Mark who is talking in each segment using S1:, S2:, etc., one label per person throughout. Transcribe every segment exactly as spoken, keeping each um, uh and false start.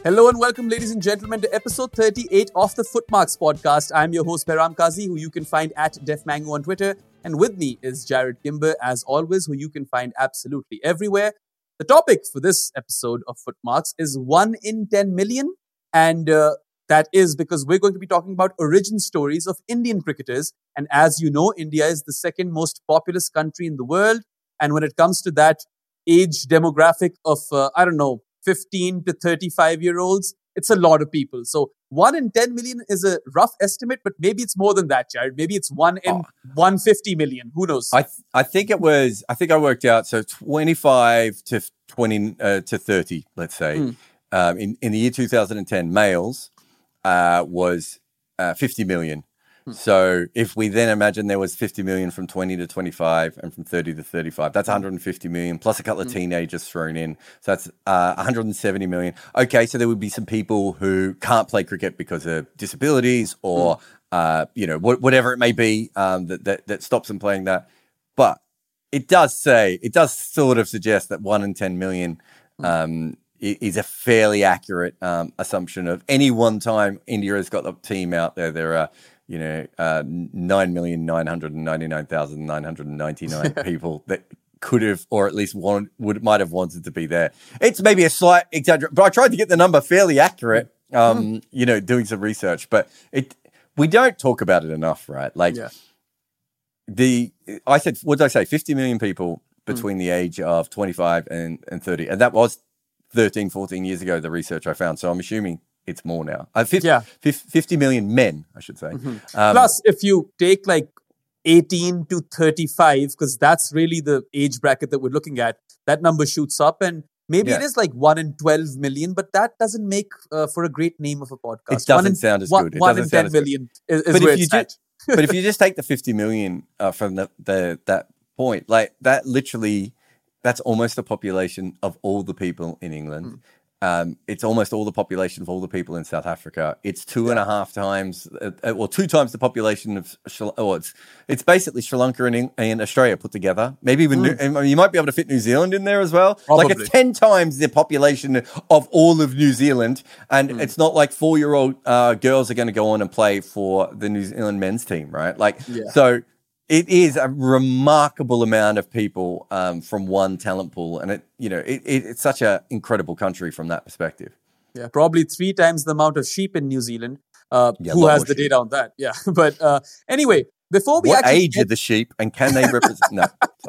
S1: Hello and welcome, ladies and gentlemen, to episode thirty-eight of the Footmarks podcast. I'm your host, Behram Kazi, who you can find at DefMango on Twitter. And with me is Jared Kimber, as always, who you can find absolutely everywhere. The topic for this episode of Footmarks is one in ten million. And uh, that is because we're going to be talking about origin stories of Indian cricketers. And as you know, India is the second most populous country in the world. And when it comes to that age demographic of, uh, I don't know, fifteen to thirty-five year olds, it's a lot of people. So one in ten million is a rough estimate, but maybe it's more than that, Jared. Maybe it's one in oh. one hundred fifty million. Who knows?
S2: I th- I think it was, I think I worked out, so twenty-five to twenty uh, to thirty, let's say. Mm. Um, in, in the year two thousand ten, males uh, was uh, fifty million. Mm. So if we then imagine there was fifty million from twenty to twenty-five and from thirty to thirty-five, that's one hundred fifty million plus a couple of mm. teenagers thrown in. So that's uh, one hundred seventy million. Okay, so there would be some people who can't play cricket because of disabilities or, mm. uh, you know, wh- whatever it may be um, that, that, that stops them playing that. But it does say, it does sort of suggest that one in ten million um, is a fairly accurate um, assumption of any one time India has got a team out there. There are, you know, uh, nine million nine hundred ninety-nine thousand nine hundred ninety-nine people that could have, or at least want, would might have wanted to be there. It's maybe a slight exaggeration, but I tried to get the number fairly accurate, um, mm. you know, doing some research. But it we don't talk about it enough, right? Like, yeah. the, I said, what did I say? fifty million people between mm. the age of twenty-five and, and thirty. And that was thirteen, fourteen years ago, the research I found. So I'm assuming it's more now. Uh, fifty, yeah. fifty million men, I should say.
S1: Mm-hmm. Um, Plus, if you take like eighteen to thirty-five, because that's really the age bracket that we're looking at, that number shoots up. And maybe yeah. it is like one in twelve million, but that doesn't make uh, for a great name of a podcast.
S2: It doesn't in, sound as
S1: one,
S2: good. It
S1: one
S2: doesn't
S1: in ten million is, is
S2: but
S1: where
S2: if
S1: it's
S2: you
S1: at.
S2: Just, but if you just take the fifty million uh, from the, the that point, like that literally, that's almost the population of all the people in England. Mm. Um, it's almost all the population of all the people in South Africa. It's two yeah. and a half times, uh, well, two times the population of, oh, it's it's basically Sri Lanka and, and Australia put together. Maybe even mm. New, you might be able to fit New Zealand in there as well. Probably. Like it's ten times the population of all of New Zealand, and mm. it's not like four-year-old uh, girls are going to go on and play for the New Zealand men's team, right? Like yeah. so. It is a remarkable amount of people um, from one talent pool, and it, you know, it, it, it's such an incredible country from that perspective.
S1: Yeah, probably three times the amount of sheep in New Zealand. Uh, yeah, who has the sheep. Data on that? Yeah, but uh, anyway, before we
S2: what
S1: actually
S2: age get... are the sheep, and can they represent? No,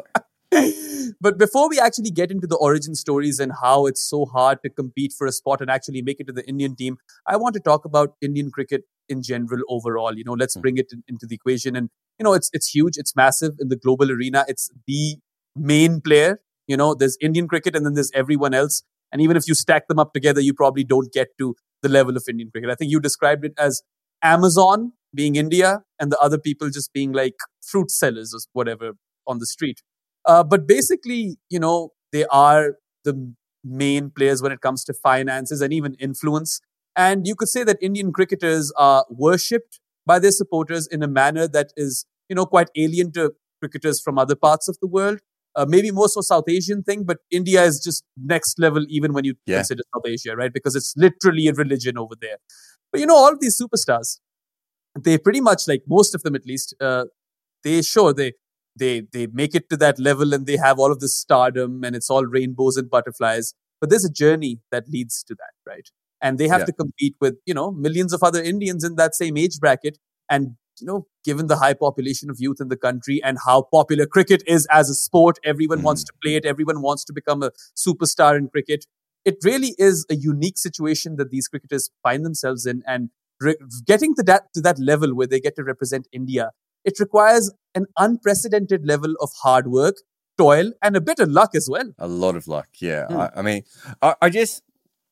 S2: sorry.
S1: But before we actually get into the origin stories and how it's so hard to compete for a spot and actually make it to the Indian team, I want to talk about Indian cricket in general overall. You know, let's bring it in, into the equation. And you know, it's it's huge, it's massive in the global arena. It's the main player. You know, there's Indian cricket and then there's everyone else. And even if you stack them up together, you probably don't get to the level of Indian cricket. I think you described it as Amazon being India and the other people just being like fruit sellers or whatever on the street. Uh, but basically, you know, they are the main players when it comes to finances and even influence. And you could say that Indian cricketers are worshipped by their supporters in a manner that is, you know, quite alien to cricketers from other parts of the world. Uh, maybe more so South Asian thing, but India is just next level even when you yeah. consider South Asia, right? Because it's literally a religion over there. But, you know, all of these superstars, they pretty much, like most of them at least, uh, they sure, they, they, they make it to that level and they have all of this stardom and it's all rainbows and butterflies. But there's a journey that leads to that, right? And they have yeah. to compete with, you know, millions of other Indians in that same age bracket. And, you know, given the high population of youth in the country and how popular cricket is as a sport, everyone mm. wants to play it. Everyone wants to become a superstar in cricket. It really is a unique situation that these cricketers find themselves in. And re- getting to that, to that level where they get to represent India, it requires an unprecedented level of hard work, toil, and a bit of luck as well.
S2: A lot of luck, yeah. Mm. I, I mean, I, I just...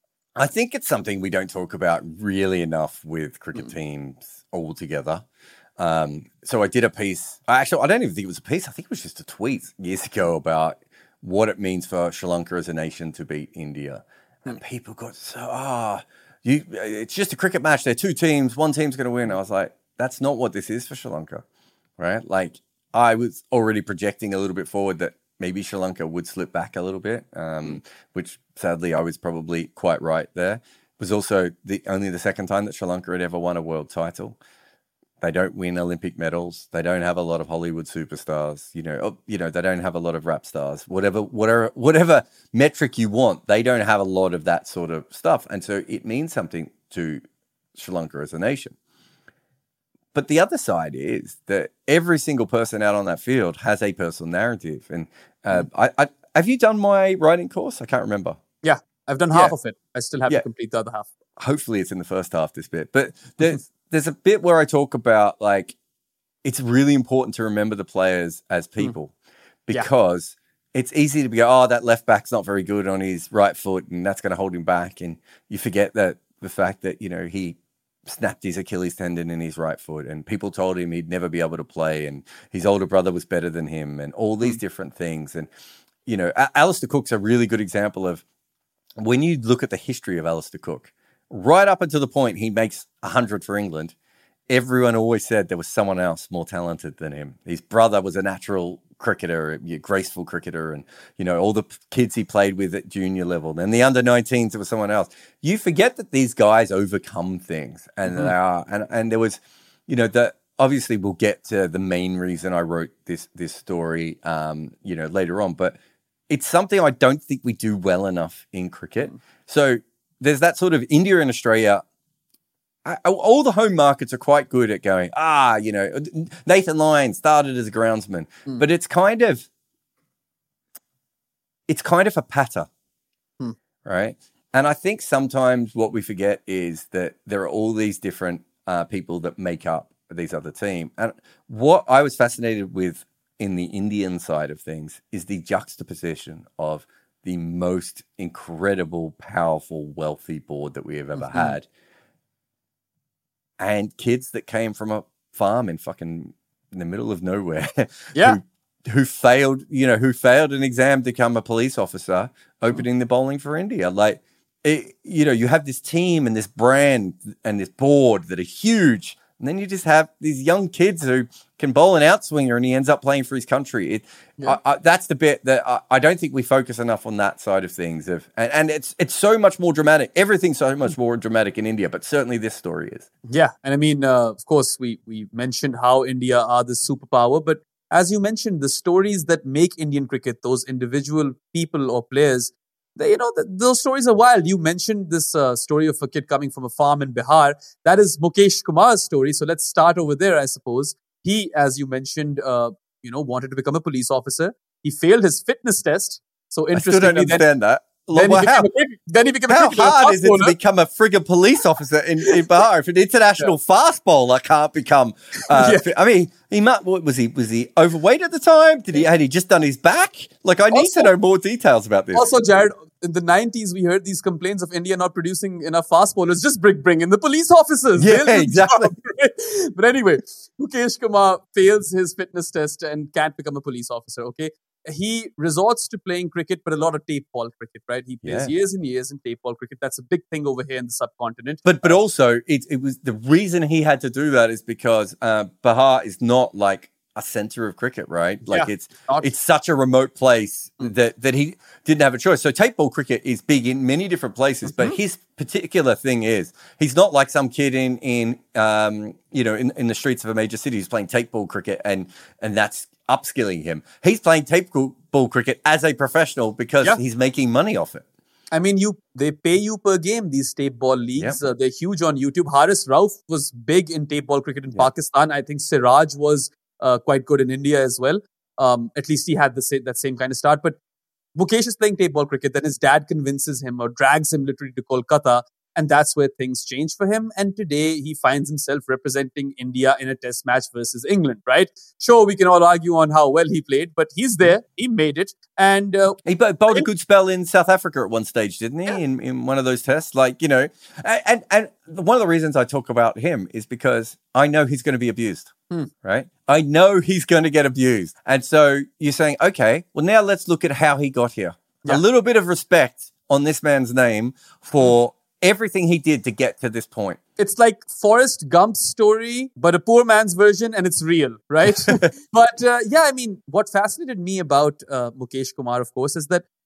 S2: I think it's something we don't talk about really enough with cricket mm. teams altogether. Um, so I did a piece. Actually, I don't even think it was a piece. I think it was just a tweet years ago about what it means for Sri Lanka as a nation to beat India. Mm. And people got so, ah, oh, you. It's just a cricket match. They're two teams. One team's going to win. I was like, that's not what this is for Sri Lanka, right? Like, I was already projecting a little bit forward that maybe Sri Lanka would slip back a little bit, um, which sadly I was probably quite right there. was also the only the second time that Sri Lanka had ever won a world title. They don't win Olympic medals. They don't have a lot of Hollywood superstars. You know, you know, they don't have a lot of rap stars. Whatever, whatever, whatever metric you want, they don't have a lot of that sort of stuff. And so it means something to Sri Lanka as a nation. But the other side is that every single person out on that field has a personal narrative. And uh, I, I, have you done my writing course? I can't remember.
S1: Yeah, I've done half yeah. of it. I still have yeah. to complete the other half.
S2: Hopefully it's in the first half, this bit. But there's, there's a bit where I talk about, like, it's really important to remember the players as people mm. because yeah. it's easy to be, oh, that left back's not very good on his right foot and that's going to hold him back. And you forget that the fact that, you know, he snapped his Achilles tendon in his right foot and people told him he'd never be able to play and his older brother was better than him and all these different things. And, you know, Alistair Cook's a really good example of when you look at the history of Alistair Cook, right up until the point he makes one hundred for England, everyone always said there was someone else more talented than him. His brother was a natural cricketer, a graceful cricketer, and, you know, all the kids he played with at junior level. Then the under nineteens, it was someone else. You forget that these guys overcome things, and mm-hmm. they are. And, and there was, you know, the obviously we'll get to the main reason I wrote this this story, um, you know, later on. But it's something I don't think we do well enough in cricket. Mm-hmm. So there's that sort of India and Australia. All the home markets are quite good at going, ah, you know, Nathan Lyon started as a groundsman, mm. but it's kind of, it's kind of a patter, mm. right? And I think sometimes what we forget is that there are all these different uh, people that make up these other team. And what I was fascinated with in the Indian side of things is the juxtaposition of the most incredible, powerful, wealthy board that we have ever mm-hmm. had. And kids that came from a farm in fucking in the middle of nowhere,
S1: yeah,
S2: who, who failed, you know, who failed an exam to become a police officer, opening the bowling for India. Like, it, you know, you have this team and this brand and this board that are huge, and then you just have these young kids who can bowl an outswinger, and he ends up playing for his country. It, yeah. I, I, that's the bit that I, I don't think we focus enough on that side of things. Of and, and it's it's so much more dramatic. Everything's so much more dramatic in India, but certainly this story is.
S1: Yeah, and I mean, uh, of course, we we mentioned how India are the superpower, but as you mentioned, the stories that make Indian cricket, those individual people or players, they, you know, the, those stories are wild. You mentioned this uh, story of a kid coming from a farm in Bihar. That is Mukesh Kumar's story. So let's start over there, I suppose. He, as you mentioned, uh, you know, wanted to become a police officer. He failed his fitness test. So interestingly,
S2: I still don't understand
S1: then,
S2: that.
S1: Then,
S2: well,
S1: he
S2: how,
S1: a, then he became a
S2: how
S1: cricketer.
S2: hard is it to become a friggin' police officer in, in Bihar? If an international yeah. fast bowler can't become, uh, yeah. I mean, he might, what was he? Was he overweight at the time? Did he had he just done his back? Like, I need also, to know more details about this.
S1: Also, Jared, in the nineties, we heard these complaints of India not producing enough fast bowlers. Just bring, bring in the police officers.
S2: Yeah, exactly.
S1: Job, right? But anyway, Mukesh Kumar fails his fitness test and can't become a police officer, okay? He resorts to playing cricket, but a lot of tape ball cricket, right? He plays yeah. years and years in tape ball cricket. That's a big thing over here in the subcontinent.
S2: But but also, it, it was the reason he had to do that is because uh, Bihar is not like a center of cricket, right? Like yeah, it's not. It's such a remote place mm. that that he didn't have a choice. So tape ball cricket is big in many different places, mm-hmm. but his particular thing is he's not like some kid in in um you know in, in the streets of a major city who's playing tape ball cricket and and that's upskilling him. He's playing tape ball cricket as a professional because yeah. he's making money off it.
S1: I mean, you they pay you per game, these tape ball leagues. Yep. Uh, they're huge on YouTube. Haris Rauf was big in tape ball cricket in yep. Pakistan. I think Siraj was uh, quite good in India as well. Um, at least he had the sa- that same kind of start. But Mukesh is playing tape ball cricket. Then his dad convinces him or drags him literally to Kolkata. And that's where things change for him. And today he finds himself representing India in a test match versus England, right? Sure, we can all argue on how well he played, but he's there. He made it. And uh,
S2: he bowled a good spell in South Africa at one stage, didn't he? Yeah. In, in one of those tests. Like, you know, and, and one of the reasons I talk about him is because I know he's going to be abused, hmm. right? I know he's going to get abused. And so you're saying, okay, well, now let's look at how he got here. Yeah. A little bit of respect on this man's name for everything he did to get to this point.
S1: It's like Forrest Gump's story, but a poor man's version, and it's real, right? But uh, yeah, I mean, what fascinated me about uh, Mukesh Kumar, of course, is that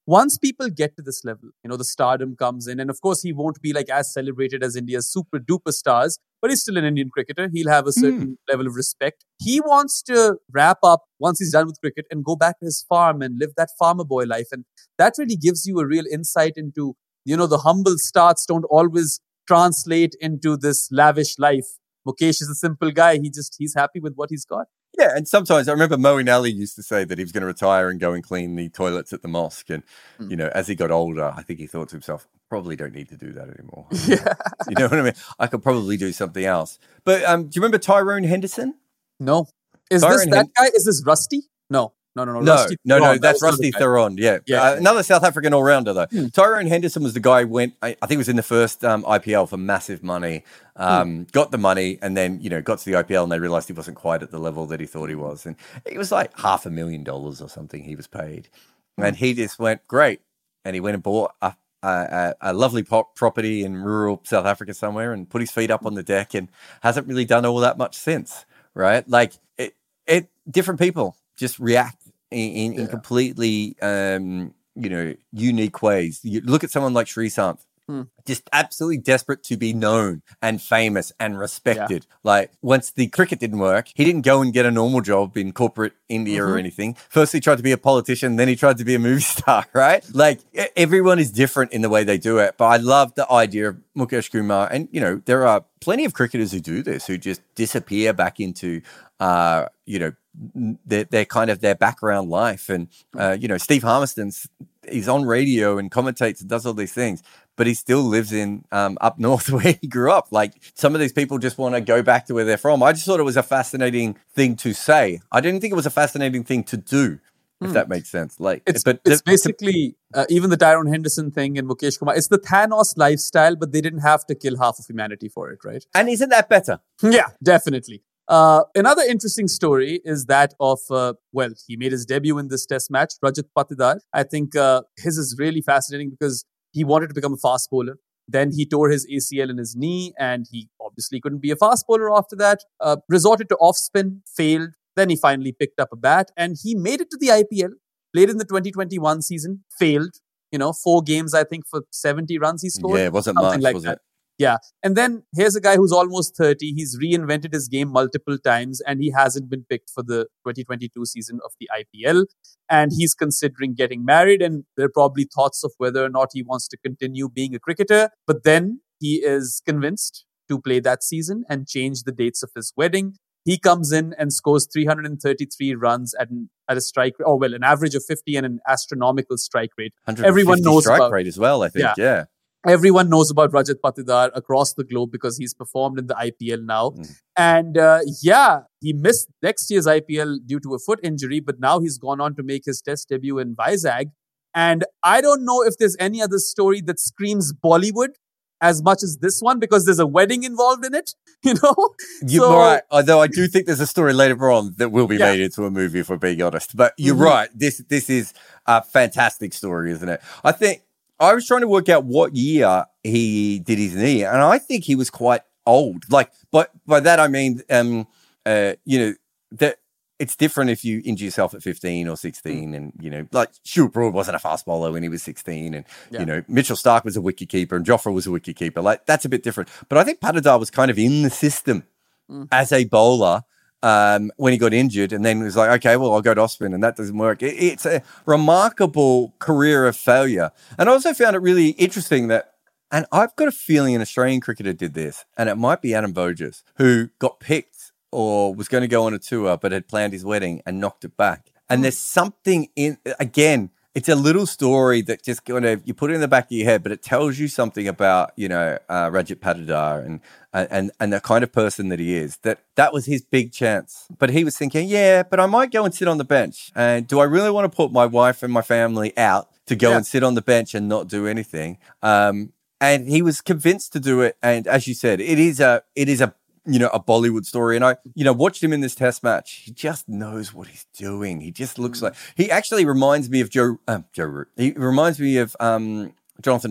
S1: once people get to this level, you know, the stardom comes in. And of course, he won't be like as celebrated as India's super duper stars, but he's still an Indian cricketer. He'll have a certain mm. level of respect. He wants to wrap up once he's done with cricket and go back to his farm and live that farmer boy life. And that really gives you a real insight into, you know, the humble starts don't always translate into this lavish life. Mukesh is a simple guy. He just, he's happy with what he's got.
S2: Yeah, and sometimes I remember Moeen Ali used to say that he was going to retire and go and clean the toilets at the mosque. And, mm. you know, as he got older, I think he thought to himself, probably don't need to do that anymore.
S1: Yeah.
S2: You know what I mean? I could probably do something else. But um, do you remember Tyrone Henderson?
S1: No. Is
S2: Tyrone
S1: this that
S2: Hen-
S1: guy? Is this Rusty? No. No, no, no.
S2: No,
S1: Rusty
S2: no,
S1: Theron.
S2: no,
S1: That
S2: that's
S1: was
S2: Rusty
S1: another guy.
S2: Theron, yeah.
S1: Yeah.
S2: Uh, another South African all-rounder, though.
S1: Hmm.
S2: Tyrone Henderson was the guy who went, I, I think it was in the first um, I P L for massive money, um, hmm. got the money, and then, you know, got to the I P L and they realised he wasn't quite at the level that he thought he was. And it was like half a million dollars or something he was paid. Hmm. And he just went, great. And he went and bought a, a, a lovely pop property in rural South Africa somewhere and put his feet up on the deck and hasn't really done all that much since, right? Like, it, it different people just react in, in, yeah. in completely, um, you know, unique ways. You look at someone like Srisanth, hmm. just absolutely desperate to be known and famous and respected. Yeah. Like, once the cricket didn't work, he didn't go and get a normal job in corporate India mm-hmm. or anything. First, he tried to be a politician, then he tried to be a movie star, right? Like, everyone is different in the way they do it. But I love the idea of Mukesh Kumar. And, you know, there are plenty of cricketers who do this, who just disappear back into, uh, you know, their, their kind of their background life. And, uh, you know, Steve Harmiston's, he's on radio and commentates and does all these things, but he still lives in um, up north where he grew up. Like, some of these people just want to go back to where they're from. I just thought it was a fascinating thing to say. I didn't think it was a fascinating thing to do, if mm. that makes sense. Like,
S1: it's,
S2: but
S1: it's
S2: the,
S1: basically uh, even the Tyrone Henderson thing and Mukesh Kumar. It's the Thanos lifestyle, but they didn't have to kill half of humanity for it, right?
S2: And isn't that better?
S1: Yeah, definitely. Uh, another interesting story is that of, uh, well, he made his debut in this test match, Rajat Patidar. I think uh, his is really fascinating because he wanted to become a fast bowler. Then he tore his A C L in his knee and he obviously couldn't be a fast bowler after that. Uh, resorted to off spin, failed. Then he finally picked up a bat and he made it to the I P L, played in the twenty twenty-one season, failed. You know, four games, I think, for seventy runs he scored.
S2: Yeah, it wasn't much,
S1: like
S2: was
S1: that.
S2: it?
S1: Yeah. And then here's a guy who's almost thirty. He's reinvented his game multiple times and he hasn't been picked for the twenty twenty-two season of the I P L. And he's considering getting married and there are probably thoughts of whether or not he wants to continue being a cricketer. But then he is convinced to play that season and change the dates of his wedding. He comes in and scores three hundred thirty-three runs at an, at a strike rate, or well, an average of fifty and an astronomical strike rate.
S2: Everyone knows strike about, rate as well, I think, yeah. yeah.
S1: Everyone knows about Rajat Patidar across the globe because he's performed in the I P L now. Mm. And uh, yeah, he missed next year's I P L due to a foot injury, but now he's gone on to make his test debut in Vizag. And I don't know if there's any other story that screams Bollywood as much as this one because there's a wedding involved in it, you know?
S2: You're so, right. Although I do think there's a story later on that will be yeah. made into a movie, if we're being honest. But you're mm-hmm. right. This, this is a fantastic story, isn't it? I think I was trying to work out what year he did his knee, and I think he was quite old. Like, but by that I mean, um, uh, you know, that it's different if you injure yourself at fifteen or sixteen, and you know, like Stuart Broad wasn't a fast bowler when he was sixteen, and yeah. you know, Mitchell Starc was a wicket keeper, and Jofra was a wicket keeper. Like, that's a bit different. But I think Patidar was kind of in the system mm. as a bowler. Um, when he got injured and then was like, okay, well, I'll go to off spin and that doesn't work. It, it's a remarkable career of failure. And I also found it really interesting that, and I've got a feeling an Australian cricketer did this, and it might be Adam Voges, who got picked or was going to go on a tour but had planned his wedding and knocked it back. And there's something in, again, it's a little story that just kind of, you put it in the back of your head, but it tells you something about, you know, uh, Rajat Patidar and, and, and the kind of person that he is, that that was his big chance. But he was thinking, yeah, but I might go and sit on the bench. And do I really want to put my wife and my family out to go yeah. and sit on the bench and not do anything? Um, and he was convinced to do it. And as you said, it is a, it is a, you know, a Bollywood story. And I, you know, watched him in this test match. He just knows what he's doing. He just looks mm. like, he actually reminds me of Joe, um, Joe Root. He reminds me of um, Jonathan Trott.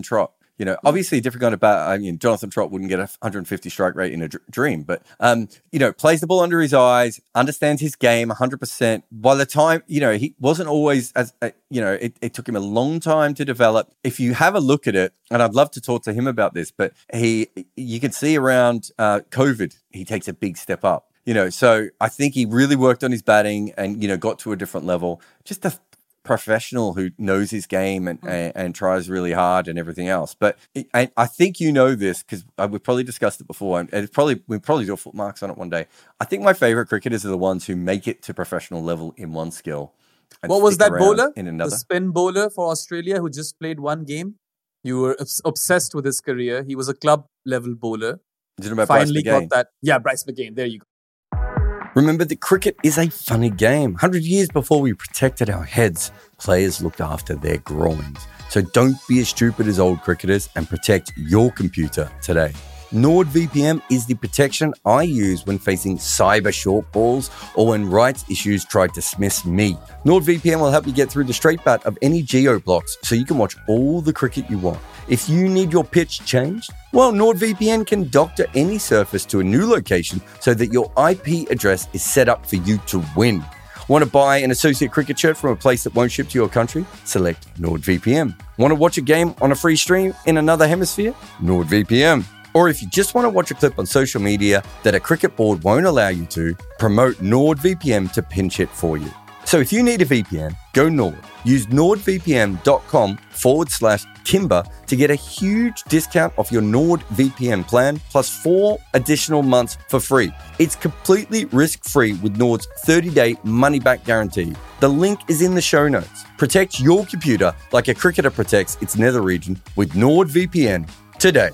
S2: You know, obviously a different kind of bat. I mean, Jonathan Trott wouldn't get a one hundred fifty strike rate in a dr- dream, but, um, you know, plays the ball under his eyes, understands his game one hundred percent. By the time, you know, he wasn't always as, uh, you know, it, it took him a long time to develop. If you have a look at it, and I'd love to talk to him about this, but he, you can see around uh, COVID, he takes a big step up. You know, so I think he really worked on his batting and, you know, got to a different level. Just a professional who knows his game and, and, and tries really hard and everything else. But it, I, I think you know this because we've probably discussed it before, and it's probably we probably do a foot marks on it one day. I think my favorite cricketers are the ones who make it to professional level in one skill.
S1: What was that bowler?
S2: In another.
S1: The spin bowler for Australia who just played one game. You were obs- obsessed with his career. He was a club level bowler.
S2: Did you know about
S1: Finally
S2: Bryce McGain?
S1: got that. Yeah, Bryce McGain. There you go.
S3: Remember that cricket is a funny game. one hundred years before we protected our heads, players looked after their groins. So don't be as stupid as old cricketers and protect your computer today. NordVPN is the protection I use when facing cyber short balls or when rights issues try to dismiss me. NordVPN will help you get through the straight bat of any geo blocks so you can watch all the cricket you want. If you need your pitch changed, well, NordVPN can doctor any surface to a new location so that your I P address is set up for you to win. Want to buy an associate cricket shirt from a place that won't ship to your country? Select NordVPN. Want to watch a game on a free stream in another hemisphere? NordVPN. Or if you just want to watch a clip on social media that a cricket board won't allow you to, promote NordVPN to pinch it for you. So if you need a V P N, go Nord. Use nordvpn.com forward slash Kimber to get a huge discount off your NordVPN plan plus four additional months for free. It's completely risk-free with Nord's thirty-day money-back guarantee. The link is in the show notes. Protect your computer like a cricketer protects its nether region with NordVPN today.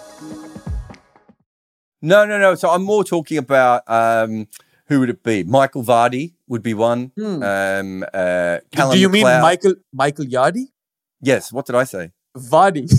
S2: No, no, no. So I'm more talking about um, who would it be? Michael Vardy would be one.
S1: Hmm.
S2: Um, uh, Callum
S1: Do you mean
S2: McLeod.
S1: Michael Michael Yardy?
S2: Yes. What did I say?
S1: Vardy.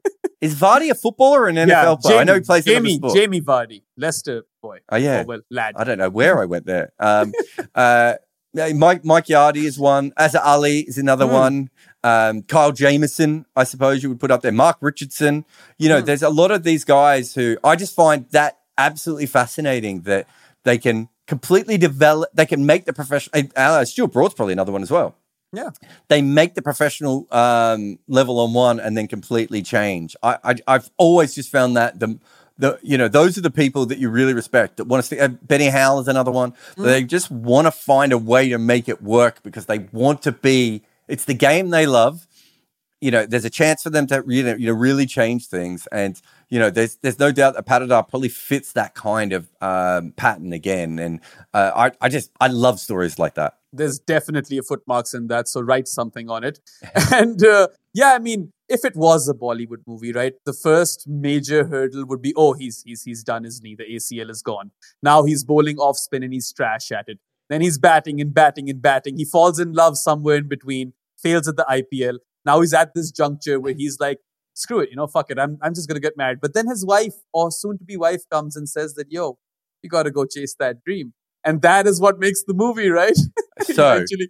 S2: Is Vardy a footballer or an N F L
S1: yeah,
S2: player?
S1: Jamie,
S2: I know he plays in
S1: Jamie,
S2: another sport.
S1: Jamie Vardy, Leicester boy.
S2: Oh, yeah.
S1: Oh, well, lad.
S2: I don't know where I went there. Um, uh, yeah, Mike Mike Yardy is one. Azhar Ali is another
S1: Hmm.
S2: one. Um, Kyle Jamieson, I suppose you would put up there. Mark Richardson. You know,
S1: Hmm.
S2: there's a lot of these guys who I just find that absolutely fascinating that they can completely develop, they can make the professional, uh, Stuart Broad's probably another one as well.
S1: Yeah.
S2: They make the professional um, level on one and then completely change. I, I, I've always just found that the, the, you know, those are the people that you really respect that want to see. Uh, Benny Howell is another one. Mm. They just want to find a way to make it work because they want to be, it's the game they love. You know, there's a chance for them to you know, you know really change things. And, you know, there's there's no doubt that Patidar probably fits that kind of um, pattern again. And uh, I, I just, I love stories like that.
S1: There's definitely a foot marks in that, so write something on it. And uh, yeah, I mean, if it was a Bollywood movie, right, the first major hurdle would be, oh, he's he's he's done his knee, the A C L is gone. Now he's bowling off spin and he's trash at it. Then he's batting and batting and batting. He falls in love somewhere in between, fails at the I P L. Now he's at this juncture where he's like, screw it, you know, fuck it, I'm I'm just gonna get married. But then his wife or soon-to-be wife comes and says that, yo, you gotta go chase that dream. And that is what makes the movie, right?
S2: So
S1: Eventually.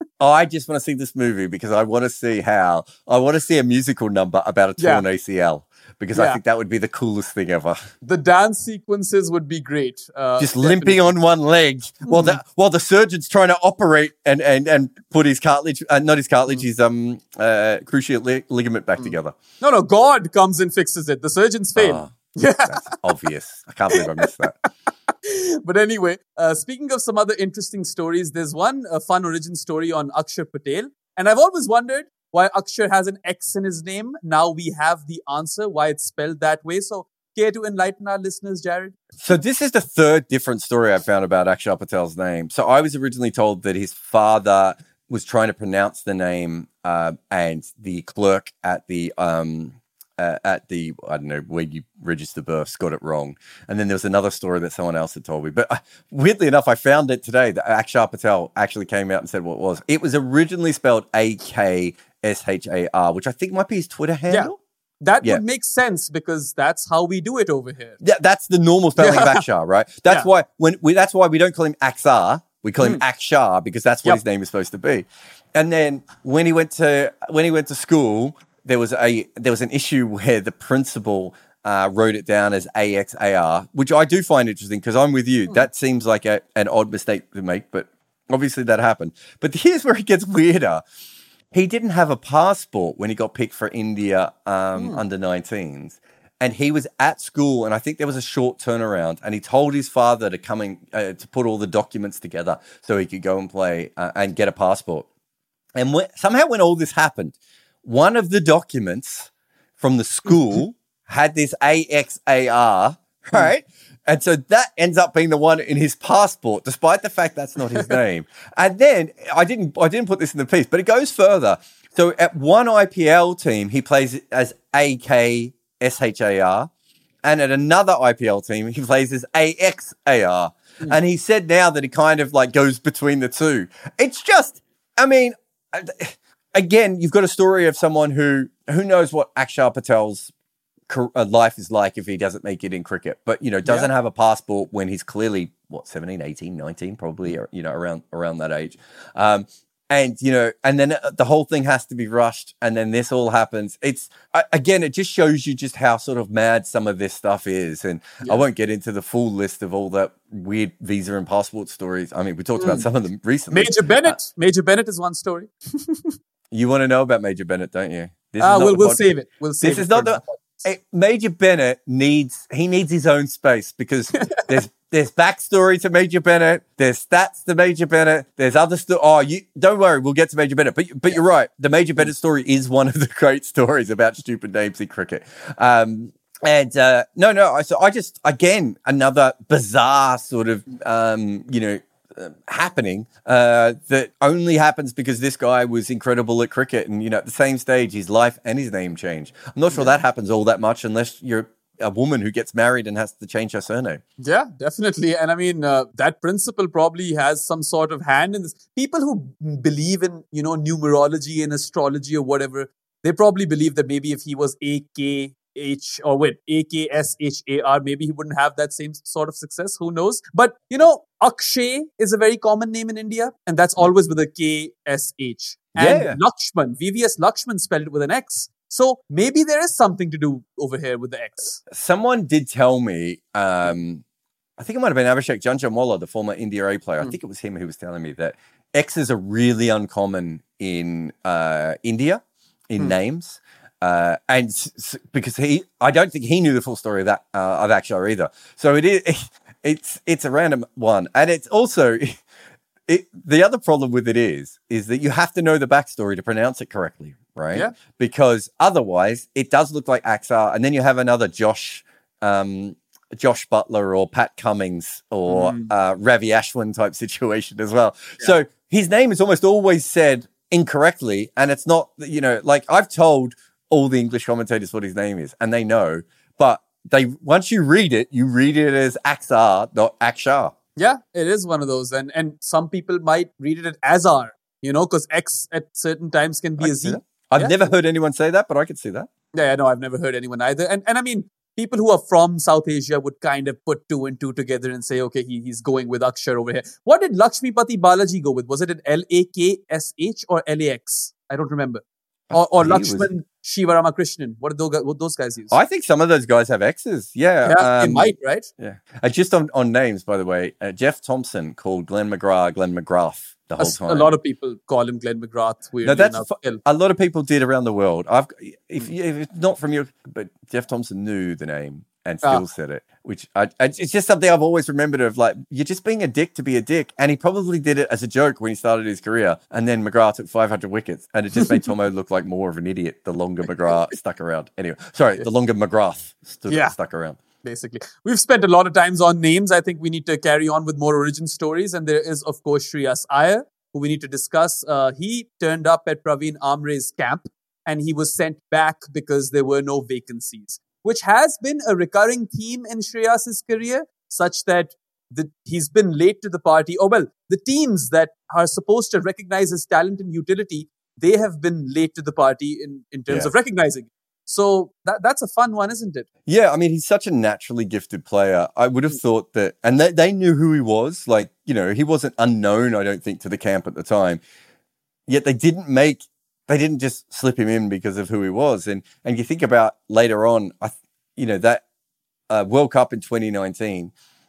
S2: I just want to see this movie because I want to see how, I want to see a musical number about a torn
S1: Yeah.
S2: A C L because
S1: Yeah.
S2: I think that would be the coolest thing ever.
S1: The dance sequences would be great. Uh,
S2: Just
S1: definitely.
S2: limping on one leg while the while the surgeon's trying to operate and and and put his cartilage, uh, not his cartilage, his um uh, cruciate li- ligament back together.
S1: No, no, God comes and fixes it. The surgeons fail.
S2: Oh,
S1: Yeah.
S2: that's obvious. I can't believe I missed that.
S1: But anyway, uh, speaking of some other interesting stories, there's one uh, fun origin story on Akshar Patel. And I've always wondered why Akshar has an X in his name. Now we have the answer, why it's spelled that way. So care to enlighten our listeners, Jared?
S2: So this is the third different story I found about Akshar Patel's name. So I was originally told that his father was trying to pronounce the name uh, and the clerk at the um, uh, at the I don't know where you register births got it wrong. And then there was another story that someone else had told me. But uh, weirdly enough, I found it today that Akshar Patel actually came out and said what it was. It was originally spelled A K S H A R, which I think might be his Twitter handle.
S1: That
S2: Yeah.
S1: would make sense because that's how we do it over here.
S2: Yeah, that's the normal spelling
S1: Yeah.
S2: of Akshar, right? That's
S1: Yeah.
S2: why when we that's why we don't call him Aksar, we call him Akshar because that's what
S1: Yep.
S2: his name is supposed to be. And then when he went to when he went to school, there was a there was an issue where the principal uh, wrote it down as A X A R, which I do find interesting because I'm with you. Mm. That seems like a, an odd mistake to make, but obviously that happened. But here's where it gets weirder. He didn't have a passport when he got picked for India um, mm. under nineteens. And he was at school, and I think there was a short turnaround, and he told his father to come in, uh, to put all the documents together so he could go and play uh, and get a passport. And when, somehow when all this happened, one of the documents from the school had this A X A R, right? And so that ends up being the one in his passport, despite the fact that's not his name. And then I didn't I didn't put this in the piece, but it goes further. So at one I P L team, he plays as A K S H A R, and at another I P L team, he plays as A X A R. Mm. And he said now that he kind of like goes between the two. It's just, I mean, again, you've got a story of someone who who knows what Akshar Patel's life is like if he doesn't make it in cricket, but, you know, doesn't yeah. have a passport when he's clearly, what, seventeen, eighteen, nineteen, probably, you know, around around that age. Um, And, you know, and then the whole thing has to be rushed. And then this all happens. It's, again, it just shows you just how sort of mad some of this stuff is. And yeah. I won't get into the full list of all that weird visa and passport stories. I mean, we talked mm. about some of them recently.
S1: Major Bennett. Uh, Major Bennett is one story.
S2: You want to know about Major Bennett, don't you?
S1: This uh, we'll, we'll save it. We'll save
S2: this
S1: it.
S2: Is not the, hey, Major Bennett needs, he needs his own space because there's, There's backstory to Major Bennett. There's stats to Major Bennett. There's other stuff. Oh, you don't worry, we'll get to Major Bennett. But but you're right. The Major Bennett story is one of the great stories about stupid names in cricket. Um, and uh, no, no. So I just again another bizarre sort of um, you know uh, happening uh, that only happens because this guy was incredible at cricket, and you know at the same stage his life and his name changed. I'm not sure yeah. that happens all that much unless you're a woman who gets married and has to change her surname.
S1: Yeah, definitely. And I mean, uh, that principle probably has some sort of hand in this. People who believe in, you know, numerology and astrology or whatever, they probably believe that maybe if he was A K H or wait, A K S H A R, maybe he wouldn't have that same sort of success. Who knows? But, you know, Akshay is a very common name in India, and that's always with a K S H. And yeah. Lakshman, V V S Lakshman spelled it with an X. So maybe there is something to do over here with the X.
S2: Someone did tell me, um, I think it might have been Abhishek Janjamwala, the former India A player. Mm. I think it was him who was telling me that X's are really uncommon in uh, India, in mm. names. Uh, and s- because he, I don't think he knew the full story of that, uh, of Akshar either. So it is, it's, it's a random one. And it's also, it, the other problem with it is, is that you have to know the backstory to pronounce it correctly. Right?
S1: Yeah.
S2: Because otherwise it does look like Akshar. And then you have another Josh, um, Josh Butler or Pat Cummings or mm. uh, Ravi Ashwin type situation as well. Yeah. So his name is almost always said incorrectly. And it's not, you know, like I've told all the English commentators what his name is and they know, but they, once you read it, you read it as Akshar, not Akshar.
S1: Yeah, it is one of those. And, and some people might read it as Azar, you know, because X at certain times can be a Z.
S2: I've
S1: yeah.
S2: never heard anyone say that, but I could see that.
S1: Yeah, no, I've never heard anyone either. And and I mean, people who are from South Asia would kind of put two and two together and say, okay, he, he's going with Akshar over here. What did Lakshmipati Balaji go with? Was it an L A K S H or L A X? I don't remember. Or, or Lakshman was... Shiva Ramakrishnan. What did those, what those guys use?
S2: I think some of those guys have X's. Yeah.
S1: Yeah, um, they might, right?
S2: Yeah. Uh, just on, on names, by the way, uh, Jeff Thompson called Glenn McGrath Glenn McGrath. The whole time.
S1: A lot of people call him Glenn McGrath.
S2: No, that's fu- a lot of people did around the world. I've, if, you, if it's not from your, but Jeff Thompson knew the name and still ah. said it, which I, I, it's just something I've always remembered of. Like you're just being a dick to be a dick, and he probably did it as a joke when he started his career. And then McGrath took five hundred wickets, and it just made Tomo look like more of an idiot. The longer McGrath stuck around. Anyway, sorry, the longer McGrath stood yeah. stuck around.
S1: Basically, we've spent a lot of times on names. I think we need to carry on with more origin stories, and there is of course Shreyas Iyer, who we need to discuss. Uh, he turned up at Praveen Amre's camp and he was sent back because there were no vacancies, which has been a recurring theme in Shreyas's career, such that the, he's been late to the party. Oh, well, the teams that are supposed to recognize his talent and utility, they have been late to the party in, in terms yeah. of recognizing it. So that that's a fun one, isn't it?
S2: Yeah, I mean, he's such a naturally gifted player. I would have thought that, and they, they knew who he was. Like, you know, he wasn't unknown, I don't think, to the camp at the time. Yet they didn't make they didn't just slip him in because of who he was. And and you think about later on, I, you know, that uh, World Cup in twenty nineteen,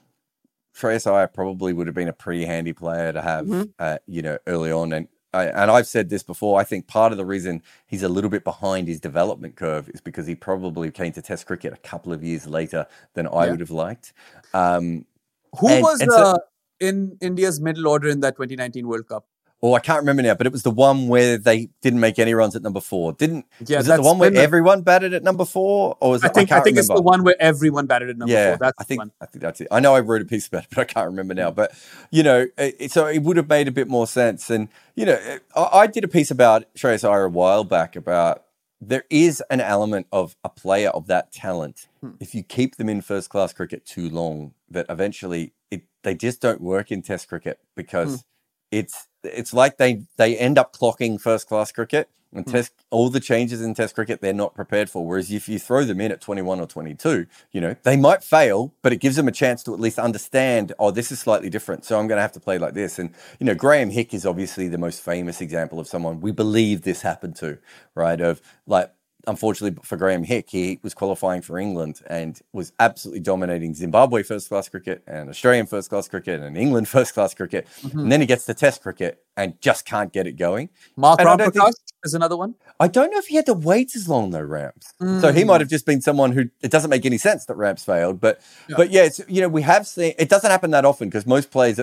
S2: Shreyas Iyer probably would have been a pretty handy player to have, mm-hmm. uh, you know, early on. And I, and I've said this before, I think part of the reason he's a little bit behind his development curve is because he probably came to Test cricket a couple of years later than I yeah. would have liked. Um,
S1: Who
S2: and,
S1: was
S2: and so,
S1: uh, in India's middle order in that twenty nineteen World Cup?
S2: Oh, I can't remember now, but it was the one where they didn't make any runs at number four. Didn't yeah, was it the one where the, everyone batted at number four, or was it?
S1: I think
S2: I,
S1: I think
S2: remember.
S1: It's the one where everyone batted at number
S2: yeah,
S1: four. That's
S2: I think
S1: the one.
S2: I think that's it. I know I wrote a piece about it, but I can't remember now. But you know, it, so it would have made a bit more sense. And you know, I, I did a piece about Shreyas Iyer a while back about there is an element of a player of that talent. Hmm. If you keep them in first class cricket too long, that eventually it they just don't work in Test cricket because hmm. it's. It's like they, they end up clocking first class cricket and test all the changes in Test cricket they're not prepared for. Whereas if you throw them in at twenty-one or twenty-two, you know, they might fail, but it gives them a chance to at least understand, oh, this is slightly different. So I'm going to have to play like this. And, you know, Graham Hick is obviously the most famous example of someone we believe this happened to, right? Of like, unfortunately for Graham Hick, he was qualifying for England and was absolutely dominating Zimbabwe first-class cricket and Australian first-class cricket and England first-class cricket. Mm-hmm. And then he gets to Test cricket and just can't get it going.
S1: Mark Ramprakash is another one.
S2: I don't know if he had to wait as long, though, Rams. Mm. So he might have just been someone who, it doesn't make any sense that Rams failed. But, yeah. but yeah, it's, you know, we have seen, it doesn't happen that often because most players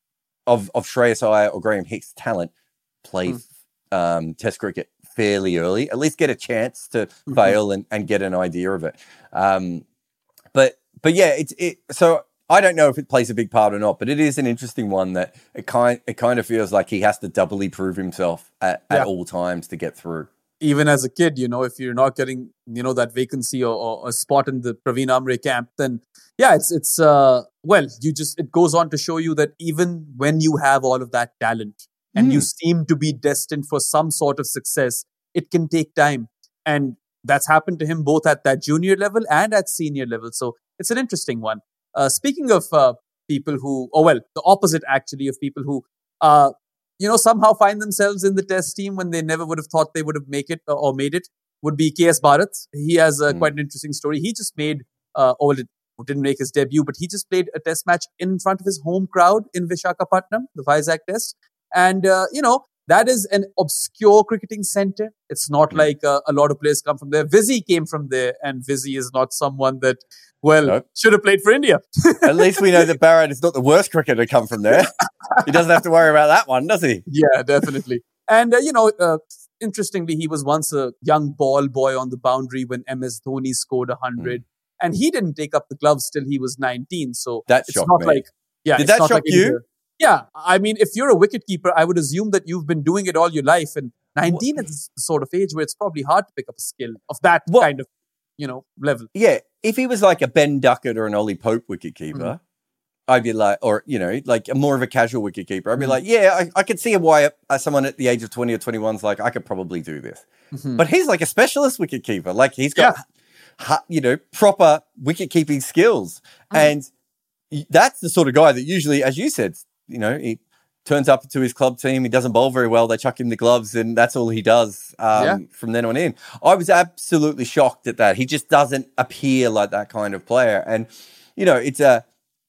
S2: of, of Shreyas Iyer or Graham Hick's talent play mm. um, Test cricket fairly early, at least get a chance to mm-hmm. fail and, and get an idea of it. Um, but but yeah, it's it. So I don't know if it plays a big part or not, but it is an interesting one that it kind it kind of feels like he has to doubly prove himself at, yeah. at all times to get through.
S1: Even as a kid, you know, if you're not getting, you know, that vacancy or, or a spot in the Praveen Amre camp, then yeah, it's it's uh well, you just it goes on to show you that even when you have all of that talent. And mm. you seem to be destined for some sort of success, it can take time. And that's happened to him both at that junior level and at senior level. So it's an interesting one. Uh, speaking of uh, people who, oh well, the opposite actually of people who, uh, you know, somehow find themselves in the Test team when they never would have thought they would have make it or made it, would be K S Bharat. He has uh, mm. quite an interesting story. He just made, uh, oh, well, it didn't make his debut, but he just played a Test match in front of his home crowd in Visakhapatnam, the Vizag Test. And, uh, you know, that is an obscure cricketing center. It's not mm. like uh, a lot of players come from there. Vizzy came from there, and Vizzy is not someone that, well, nope. should have played for India.
S2: At least we know that Bharat is not the worst cricketer to come from there. He doesn't have to worry about that one, does he?
S1: Yeah, definitely. And, uh, you know, uh, interestingly, he was once a young ball boy on the boundary when M S Dhoni scored one hundred. Mm. And he didn't take up the gloves till he was nineteen. So
S2: that
S1: it's
S2: shocked
S1: not
S2: me.
S1: like, yeah,
S2: Did
S1: it's
S2: that
S1: not
S2: shock
S1: like
S2: you?
S1: India. Yeah, I mean, if you're a wicketkeeper, I would assume that you've been doing it all your life. And nineteen what? is the sort of age where it's probably hard to pick up a skill of that what? kind of, you know, level.
S2: Yeah, if he was like a Ben Duckett or an Ollie Pope wicketkeeper, mm. I'd be like, or, you know, like a more of a casual wicketkeeper, I'd be mm. like, yeah, I, I could see why uh, someone at the age of twenty or twenty-one is like, I could probably do this. Mm-hmm. But he's like a specialist wicketkeeper. Like he's got, yeah. ha, you know, proper wicket-keeping skills. Mm. And that's the sort of guy that usually, as you said, you know, he turns up to his club team. He doesn't bowl very well. They chuck him the gloves and that's all he does um, yeah. from then on in. I was absolutely shocked at that. He just doesn't appear like that kind of player. And, you know, it's a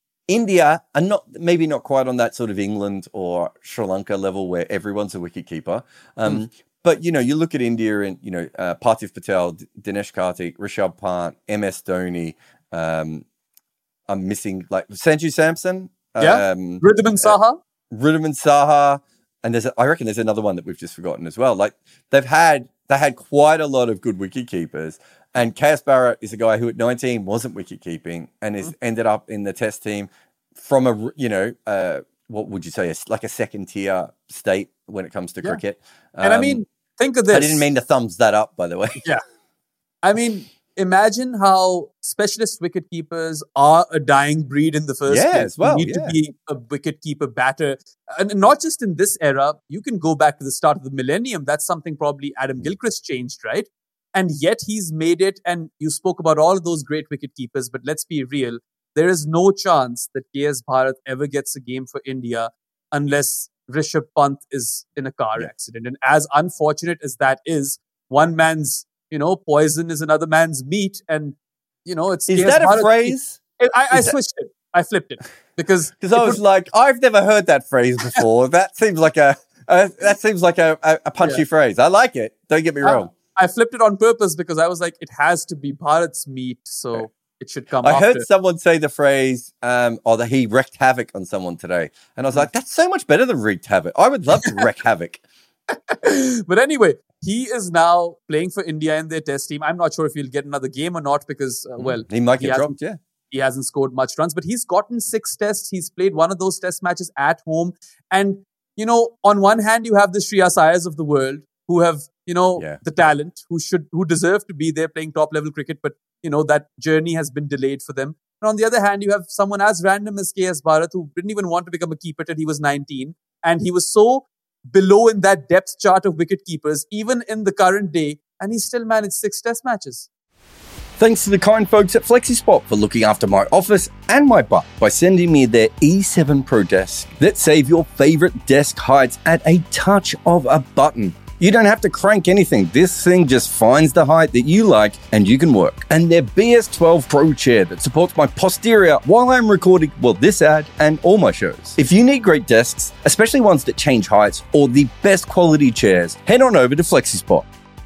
S2: India, and not maybe not quite on that sort of England or Sri Lanka level where everyone's a wicketkeeper. Um, mm. But, you know, you look at India and, you know, uh, Parthiv Patel, D- Dinesh Karthik, Rishabh Pant, M S Dhoni. Um, I'm missing like Sanju Samson.
S1: Yeah, um, Wriddhiman Saha.
S2: Uh, Wriddhiman Saha. And there's, a, I reckon there's another one that we've just forgotten as well. Like they've had, they had quite a lot of good wicket keepers. And K S Bharat is a guy who at nineteen wasn't wicket keeping and is mm-hmm. ended up in the Test team from a, you know, uh, what would you say, a, like a second tier state when it comes to yeah. cricket. Um,
S1: and I mean, think of this.
S2: I didn't mean to thumbs that up, by the way.
S1: Yeah. I mean, imagine how specialist wicketkeepers are a dying breed in the first
S2: yeah,
S1: place.
S2: As well,
S1: you need
S2: yeah.
S1: to be a wicketkeeper batter. And not just in this era, you can go back to the start of the millennium. That's something probably Adam Gilchrist changed, right? And yet he's made it. And you spoke about all of those great wicketkeepers, but let's be real. There is no chance that K S Bharat ever gets a game for India unless Rishabh Pant is in a car
S2: Yeah.
S1: accident. And as unfortunate as that is, one man's, you know, poison is another man's meat. And, you know, it's...
S2: Is
S1: K S
S2: that a
S1: Bharat-
S2: phrase?
S1: I, I, I
S2: Is that-
S1: switched it. I flipped it. Because
S2: Because I
S1: it
S2: was
S1: would-
S2: like, I've never heard that phrase before. That seems like a, a that seems like a, a, a punchy
S1: Yeah.
S2: phrase. I like it. Don't get me
S1: I-
S2: wrong.
S1: I flipped it on purpose because I was like, it has to be Bharat's meat. So
S2: Okay.
S1: it should come
S2: I
S1: after.
S2: heard someone say the phrase, um, or that he wreaked havoc on someone today. And I was like, that's so much better than wreaked havoc. I would love to wreak havoc.
S1: But anyway, he is now playing for India in their test team. I'm not sure if he'll get another game or not because, uh, well,
S2: He might
S1: he
S2: get
S1: hasn't-
S2: dropped, yeah.
S1: he hasn't scored much runs, but he's gotten six tests. He's played one of those test matches at home. And, you know, on one hand, you have the Shreyas Iyers of the world who have, you know,
S2: Yeah.
S1: the talent, who should, who deserve to be there playing top level cricket, but, you know, that journey has been delayed for them. And on the other hand, you have someone as random as K S Bharat who didn't even want to become a keeper till he was nineteen. And he was so below in that depth chart of wicket keepers, even in the current day, and he still managed six test matches.
S3: Thanks to the kind folks at FlexiSpot for looking after my office and my butt by sending me their E seven Pro desks that save your favorite desk heights at a touch of a button. You don't have to crank anything. This thing just finds the height that you like and you can work. And their B S twelve Pro chair that supports my posterior while I'm recording, well, this ad and all my shows. If you need great desks, especially ones that change heights or the best quality chairs, head on over to FlexiSpot.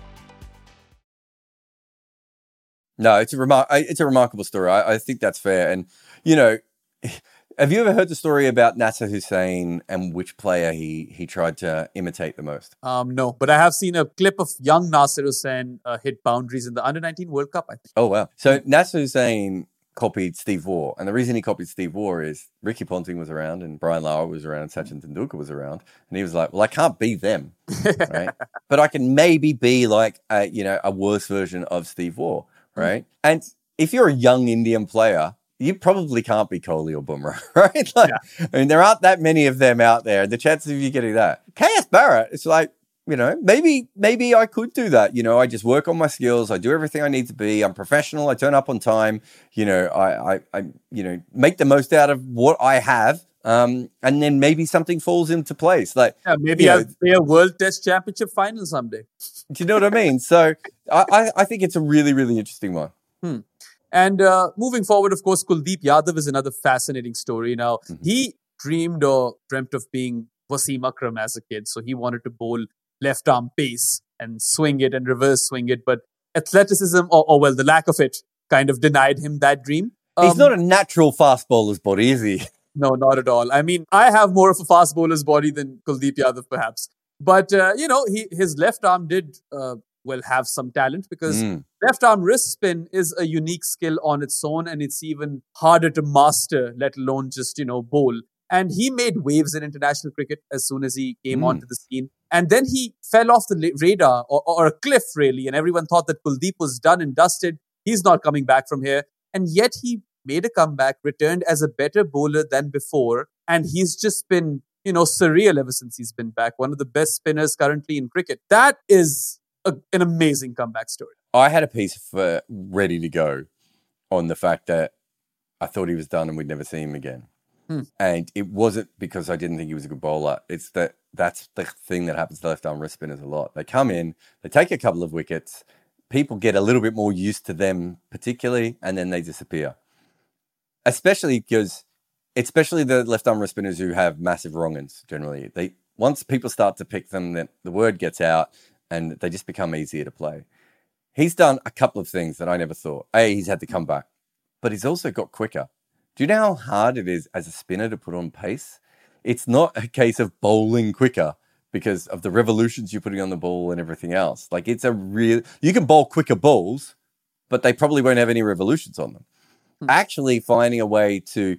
S2: No, it's a remar- I- it's a remarkable story. I, I think that's fair. And, you know, have you ever heard the story about Nasser Hussain and which player he, he tried to imitate the most?
S1: Um, no, but I have seen a clip of young Nasir Hussain uh, hit boundaries in the under nineteen World Cup, I think.
S2: Oh, wow. So Nasser Hussain copied Steve Waugh. And the reason he copied Steve Waugh is Ricky Ponting was around and Brian Lara was around and Sachin Tendulkar was around. And he was like, well, I can't be them, right? But I can maybe be like, a, you know, a worse version of Steve Waugh, right? Mm-hmm. And if you're a young Indian player, you probably can't be Kohli or Bumrah, right? Like, yeah. I mean, there aren't that many of them out there. The chances of you getting that. K S Bharat, it's like, you know, maybe maybe I could do that. You know, I just work on my skills. I do everything I need to be. I'm professional. I turn up on time. You know, I, I, I you know, make the most out of what I have. Um, and then maybe something falls into place. Like,
S1: yeah, maybe I'll play a World Test Championship final someday.
S2: Do you know what I mean? So I, I, I think it's a really, really interesting one.
S1: Hmm. And uh, moving forward, of course, Kuldeep Yadav is another fascinating story. Now, mm-hmm. he dreamed or dreamt of being Wasim Akram as a kid. So he wanted to bowl left arm pace and swing it and reverse swing it. But athleticism, or, or well, the lack of it kind of denied him that dream.
S2: Um, He's not a natural fast bowler's body, is he?
S1: No, not at all. I mean, I have more of a fast bowler's body than Kuldeep Yadav, perhaps. But, uh, you know, he his left arm did, uh, well, have some talent because mm. left arm wrist spin is a unique skill on its own and it's even harder to master, let alone just, you know, bowl. And he made waves in international cricket as soon as he came mm. onto the scene. And then he fell off the radar or, or a cliff, really. And everyone thought that Kuldeep was done and dusted. He's not coming back from here. And yet he made a comeback, returned as a better bowler than before. And he's just been, you know, surreal ever since he's been back. One of the best spinners currently in cricket. That is a, an amazing comeback story.
S2: I had a piece for ready to go on the fact that I thought he was done and we'd never see him again. Hmm. And it wasn't because I didn't think he was a good bowler. It's that that's the thing that happens to left-arm wrist spinners a lot. They come in, they take a couple of wickets, people get a little bit more used to them particularly, and then they disappear. Especially because, especially the left-arm wrist spinners who have massive wrong-uns generally. They once people start to pick them, then the word gets out and they just become easier to play. He's done a couple of things that I never thought. A, he's had to come back, but he's also got quicker. Do you know how hard it is as a spinner to put on pace? It's not a case of bowling quicker because of the revolutions you're putting on the ball and everything else. Like it's a real, you can bowl quicker balls, but they probably won't have any revolutions on them. Hmm. Actually finding a way to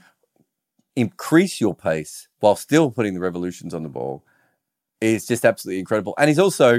S2: increase your pace while still putting the revolutions on the ball is just absolutely incredible. And he's also,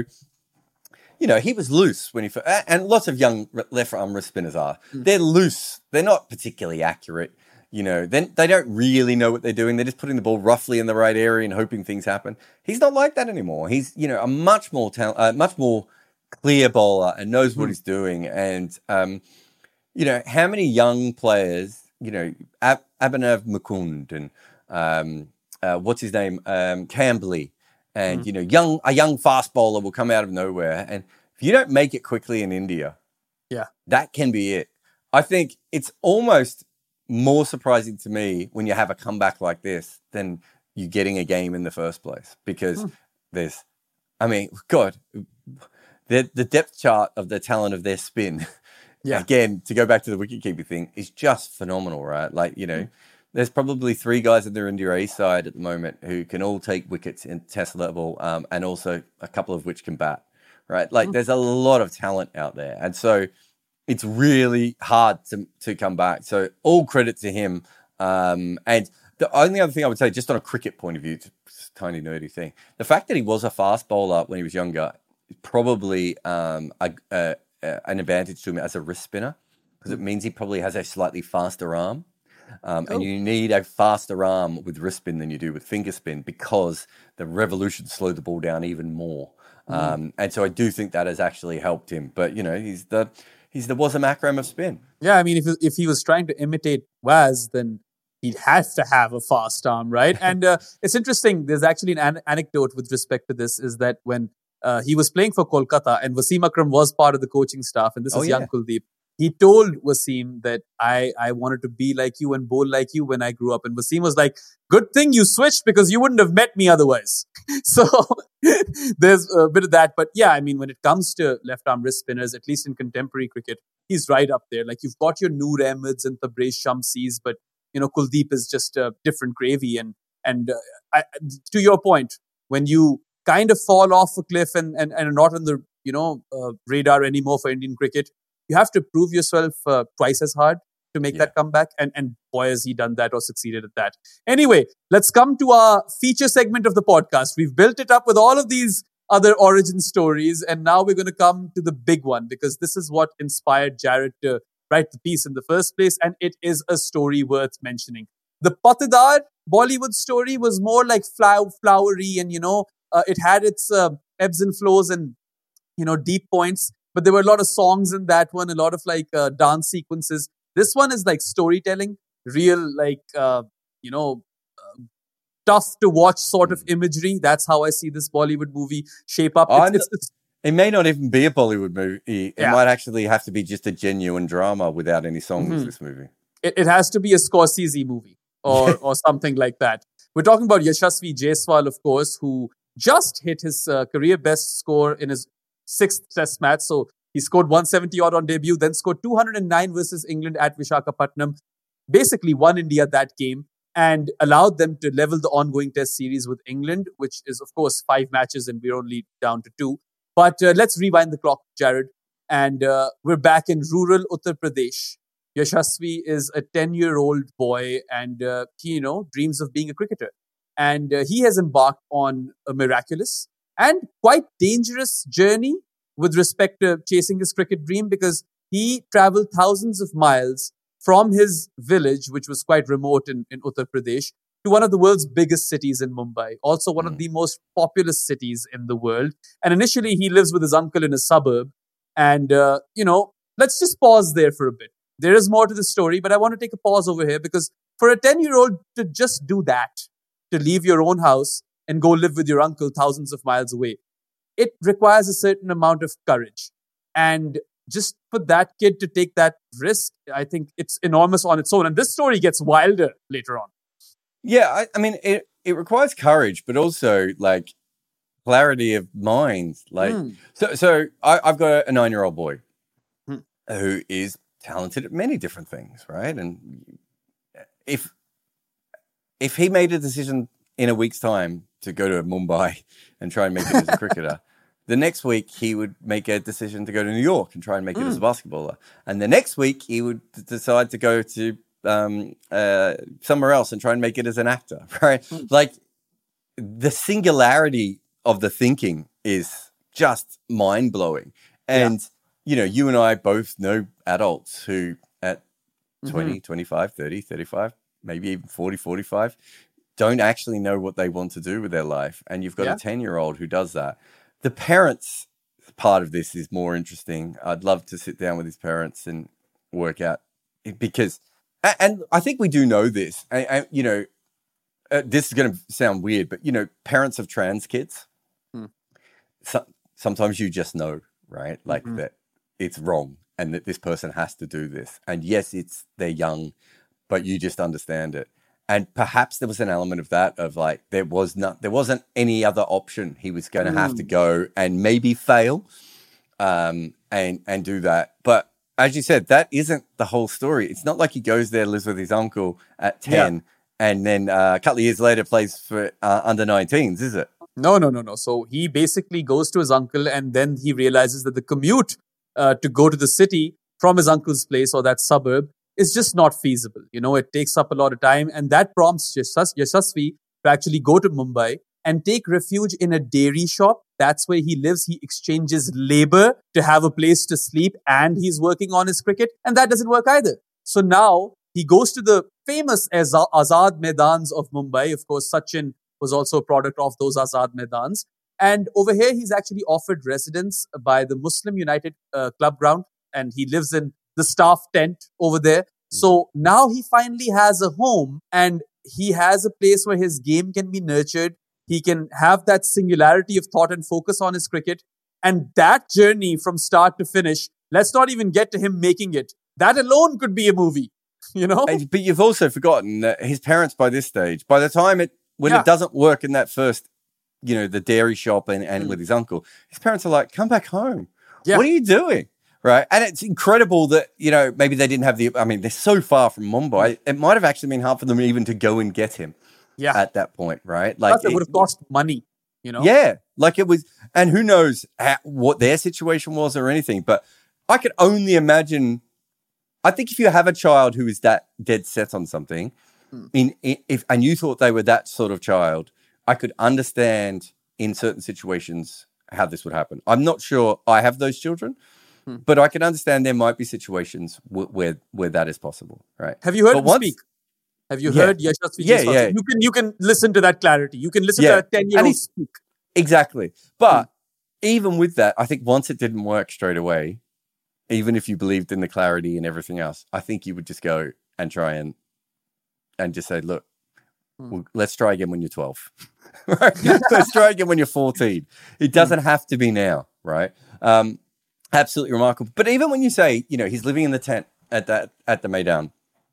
S2: you know, he was loose when he, and lots of young left arm wrist spinners are. Hmm. They're loose. They're not particularly accurate. You know, then they don't really know what they're doing. They're just putting the ball roughly in the right area and hoping things happen. He's not like that anymore. He's, you know, a much more talent, uh, much more clear bowler and knows mm. what he's doing. And, um, you know, how mmany young players, you know, Ab- Abhinav Mukund and um, uh, what's his name, um, Camberley, and mm. you know, young a young fast bowler will come out of nowhere, and if you don't make it quickly in India,
S1: yeah,
S2: that can be it. I think it's almost more surprising to me when you have a comeback like this than you getting a game in the first place, because mm. there's, I mean, God, the the depth chart of the talent of their spin. Yeah. Again, to go back to the wicketkeeper thing, is just phenomenal, right? Like, you know, mm. there's probably three guys in their India A side at the moment who can all take wickets in test level, um, and also a couple of which can bat, right? Like, mm. there's a lot of talent out there. And so it's really hard to, to come back. So all credit to him. Um, and the only other thing I would say, just on a cricket point of view, it's a tiny nerdy thing, the fact that he was a fast bowler when he was younger is probably um, a, a Uh, an advantage to him as a wrist spinner, because it means he probably has a slightly faster arm, um, oh. and you need a faster arm with wrist spin than you do with finger spin, because the revolution slowed the ball down even more. Mm. Um, and so I do think that has actually helped him. But you know, he's the he's the Wasm Akram of spin.
S1: Yeah, I mean, if if he was trying to imitate Waz, then he'd have to have a fast arm, right? And uh, it's interesting. There's actually an, an anecdote with respect to this, is that when Uh, he was playing for Kolkata, and Wasim Akram was part of the coaching staff, and this oh, is young yeah. Kuldeep. He told Wasim that I, I wanted to be like you and bowl like you when I grew up. And Wasim was like, good thing you switched, because you wouldn't have met me otherwise. So there's a bit of that. But yeah, I mean, when it comes to left-arm wrist spinners, at least in contemporary cricket, he's right up there. Like, you've got your Noor Ahmeds and Tabraiz Shamsis, but, you know, Kuldeep is just a different gravy. And, and uh, I, to your point, when you kind of fall off a cliff and, and, and are not on the, you know, uh, radar anymore for Indian cricket, you have to prove yourself uh, twice as hard to make yeah. that comeback. And, and boy, has he done that or succeeded at that. Anyway, let's come to our feature segment of the podcast. We've built it up with all of these other origin stories, and now we're going to come to the big one, because this is what inspired Jared to write the piece in the first place, and it is a story worth mentioning. The Patidar Bollywood story was more like flow- flowery and, you know, Uh, it had its uh, ebbs and flows and, you know, deep points, but there were a lot of songs in that one, a lot of like uh, dance sequences. This one is like storytelling, real, like, uh, you know, uh, tough to watch sort of imagery. That's how I see this Bollywood movie shape up. It's, it's, it's,
S2: it may not even be a Bollywood movie. It yeah. might actually have to be just a genuine drama without any songs, mm-hmm. this movie.
S1: It, it has to be a Scorsese movie or, or something like that. We're talking about Yashasvi Jaiswal, of course, who just hit his uh, career best score in his sixth test match. So he scored one seventy odd on debut, then scored two hundred nine versus England at Visakhapatnam. Basically won India that game and allowed them to level the ongoing test series with England, which is, of course, five matches and we're only down to two. But uh, let's rewind the clock, Jared. And uh, we're back in rural Uttar Pradesh. Yashasvi is a ten-year-old boy, and uh, he, you know, dreams of being a cricketer. And uh, he has embarked on a miraculous and quite dangerous journey with respect to chasing his cricket dream, because he traveled thousands of miles from his village, which was quite remote in, in Uttar Pradesh, to one of the world's biggest cities in Mumbai, also one mm. of the most populous cities in the world. And initially, he lives with his uncle in a suburb. And, uh, you know, let's just pause there for a bit. There is more to the story, but I want to take a pause over here, because for a ten-year-old to just do that, to leave your own house and go live with your uncle thousands of miles away, it requires a certain amount of courage. And just for that kid to take that risk, I think it's enormous on its own. And this story gets wilder later on.
S2: Yeah, I, I mean, it, it requires courage, but also like clarity of mind. Like, mm. so, so I, I've got a nine-year-old boy mm. who is talented at many different things, right? And if If he made a decision in a week's time to go to Mumbai and try and make it as a cricketer, the next week he would make a decision to go to New York and try and make mm. it as a basketballer. And the next week he would decide to go to um, uh, somewhere else and try and make it as an actor, right? Mm. Like, the singularity of the thinking is just mind-blowing. And, yeah. you know, you and I both know adults who at twenty, mm-hmm. twenty-five, thirty, thirty-five, maybe even forty, forty-five, don't actually know what they want to do with their life. And you've got yeah. a ten-year-old who does that. The parents part of this is more interesting. I'd love to sit down with his parents and work out, because, and I think we do know this, I, I, you know, uh, this is going to sound weird, but, you know, parents of trans kids, hmm. so, sometimes you just know, right? Like mm-hmm. that it's wrong and that this person has to do this. And yes, it's they're young, but you just understand it. And perhaps there was an element of that, of like, there was not, there wasn't any other option. He was going to mm. have to go and maybe fail um, and, and do that. But as you said, that isn't the whole story. It's not like he goes there, lives with his uncle at ten, yeah. and then uh, a couple of years later plays for uh, under nineteens, is it?
S1: No, no, no, no. So he basically goes to his uncle, and then he realizes that the commute uh, to go to the city from his uncle's place or that suburb is just not feasible. You know, it takes up a lot of time, and that prompts Yashas- Yashasvi to actually go to Mumbai and take refuge in a dairy shop. That's where he lives. He exchanges labor to have a place to sleep, and he's working on his cricket, and that doesn't work either. So now he goes to the famous Az- Azad Maidans of Mumbai. Of course, Sachin was also a product of those Azad Maidans. And over here, he's actually offered residence by the Muslim United uh, Club ground, and he lives in the staff tent over there. So now he finally has a home, and he has a place where his game can be nurtured. He can have that singularity of thought and focus on his cricket. And that journey from start to finish, let's not even get to him making it. That alone could be a movie, you know?
S2: But you've also forgotten that his parents by this stage, by the time it, when yeah. it doesn't work in that first, you know, the dairy shop and, and mm. with his uncle, his parents are like, come back home. Yeah. What are you doing? Right. And it's incredible that, you know, maybe they didn't have the, I mean, they're so far from Mumbai. It might have actually been hard for them even to go and get him yeah. at that point. Right.
S1: Like Plus it would have cost money, you know?
S2: Yeah. Like it was, and who knows how, what their situation was or anything. But I could only imagine, I think if you have a child who is that dead set on something, hmm. in, in if and you thought they were that sort of child, I could understand in certain situations how this would happen. I'm not sure I have those children. But I can understand there might be situations w- where where that is possible, right?
S1: Have you heard
S2: but
S1: him
S2: once,
S1: speak? Have you yeah. heard Yashasvi?
S2: Yeah, yeah.
S1: You can you can listen to that clarity. You can listen
S2: yeah.
S1: to that ten-year-old speak.
S2: Exactly. But hmm. even with that, I think once it didn't work straight away, even if you believed in the clarity and everything else, I think you would just go and try and and just say, look, hmm. well, let's try again when you're twelve. Right? Let's try again when you're fourteen. It doesn't hmm. have to be now, right? Um, Absolutely remarkable. But even when you say, you know, he's living in the tent at that at the Maidan,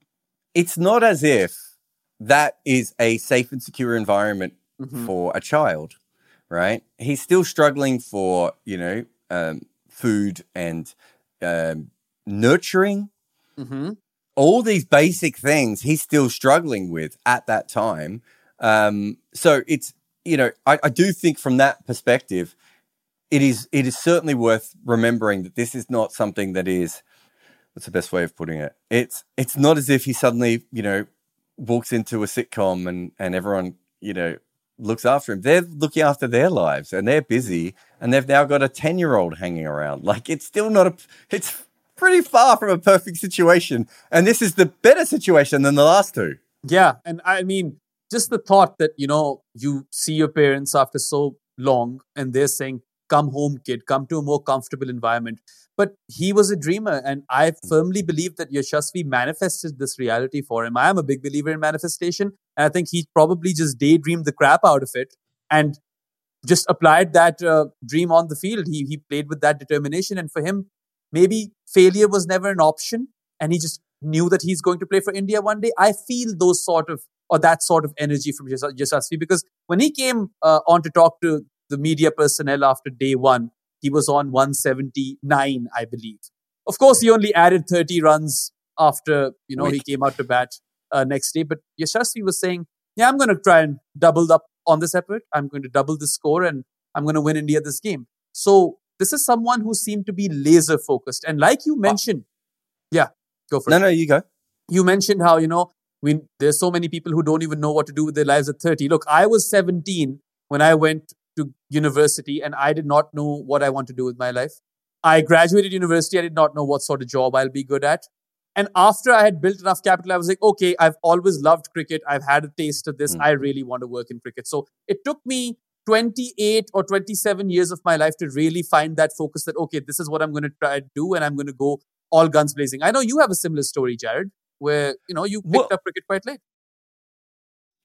S2: it's not as if that is a safe and secure environment mm-hmm. for a child, right? He's still struggling for, you know, um, food and um, nurturing. Mm-hmm. All these basic things he's still struggling with at that time. Um, so it's, you know, I, I do think from that perspective, It is it is certainly worth remembering that this is not something that is, what's the best way of putting it? It's it's not as if he suddenly, you know, walks into a sitcom and, and everyone, you know, looks after him. They're looking after their lives and they're busy and they've now got a ten-year-old hanging around. Like it's still not a, it's pretty far from a perfect situation. And this is the better situation than the last two.
S1: Yeah. And I mean, just the thought that, you know, you see your parents after so long and they're saying, come home, kid, come to a more comfortable environment. But he was a dreamer, and I firmly believe that Yashasvi manifested this reality for him. I am a big believer in manifestation, and I think he probably just daydreamed the crap out of it and just applied that uh, dream on the field. He he played with that determination, and for him, maybe failure was never an option, and he just knew that he's going to play for India one day. I feel those sort of, or that sort of energy from Yashasvi, because when he came uh, on to talk to the media personnel after day one, he was on one seventy-nine, I believe. Of course, he only added thirty runs after, you know, Wait. he came out to bat uh, next day. But Yashasvi was saying, yeah, I'm going to try and double up on this effort. I'm going to double the score and I'm going to win India this game. So this is someone who seemed to be laser focused. And like you mentioned, oh. yeah, go for
S2: no,
S1: it.
S2: No, no, you go.
S1: You mentioned how, you know, we, there's so many people who don't even know what to do with their lives at thirty. Look, I was seventeen when I went to university and I did not know what I want to do with my life. I graduated university. I did not know what sort of job I'll be good at. And after I had built enough capital, I was like, okay, I've always loved cricket. I've had a taste of this. Mm. I really want to work in cricket. So it took me twenty-eight or twenty-seven years of my life to really find that focus that, okay, this is what I'm going to try to do. And I'm going to go all guns blazing. I know you have a similar story, Jared, where, you know, you picked well, up cricket quite late.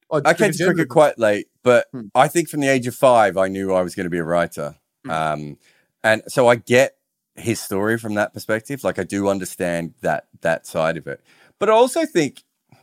S1: Or
S2: I came to
S1: generally?
S2: cricket quite late, but
S1: Hmm.
S2: I think from the age of five, I knew I was going to be a writer.
S1: Hmm.
S2: Um, and so I get his story from that perspective. Like I do understand that that side of it. But I also think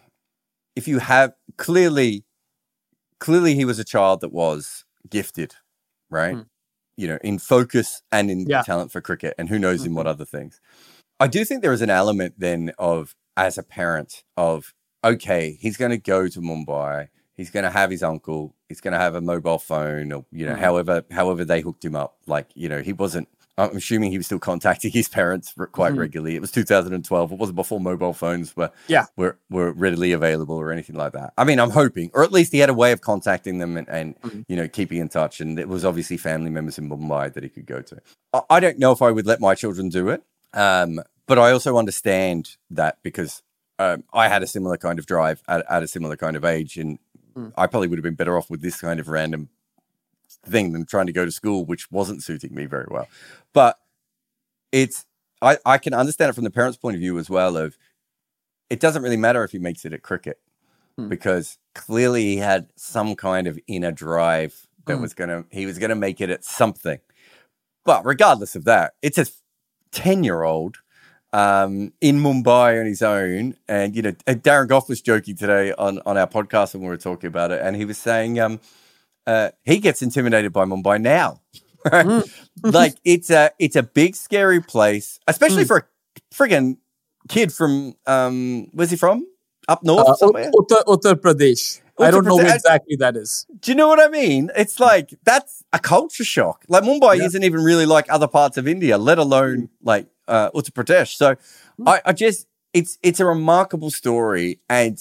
S2: if you have clearly, clearly he was a child that was gifted, right?
S1: Hmm.
S2: You know, in focus and in
S1: Yeah.
S2: talent for cricket, and who knows
S1: Mm-hmm.
S2: in what other things. I do think there is an element then of, as a parent, of, okay, he's going to go to Mumbai. He's going to have his uncle. He's going to have a mobile phone, or you know,
S1: Mm-hmm.
S2: however, however they hooked him up. Like, you know, he wasn't. I'm assuming he was still contacting his parents r- quite
S1: Mhm.
S2: regularly. It was two thousand twelve. It wasn't before mobile phones were
S1: Yeah.
S2: were were readily available or anything like that. I mean, I'm hoping, or at least he had a way of contacting them and, and
S1: Mhm.
S2: you know, keeping in touch. And it was obviously family members in Mumbai that he could go to. I, I don't know if I would let my children do it, um, but I also understand that because um, I had a similar kind of drive at, at a similar kind of age, and
S1: Mm.
S2: I probably would have been better off with this kind of random thing than trying to go to school, which wasn't suiting me very well. But it's I, I can understand it from the parents' point of view as well. Of it doesn't really matter if he makes it at cricket
S1: Hmm.
S2: because clearly he had some kind of inner drive that
S1: Hmm.
S2: was gonna he was gonna make it at something. But regardless of that, it's a ten year old um, in Mumbai on his own, and you know Darren Goff was joking today on on our podcast when we were talking about it, and he was saying um, uh, he gets intimidated by Mumbai now. Right?
S1: Mm.
S2: Like it's a it's a big scary place, especially
S1: Mm.
S2: for a friggin' kid from um where's he from? Up north
S1: Uh,
S2: somewhere?
S1: Uttar, Uttar Pradesh. I
S2: Uttar
S1: don't know where
S2: Pradesh.
S1: exactly that is.
S2: Do you know what I mean? It's like that's a culture shock. Like Mumbai
S1: Yeah.
S2: isn't even really like other parts of India, let alone like uh, Uttar Pradesh. So
S1: Mm.
S2: I, I just it's it's a remarkable story, and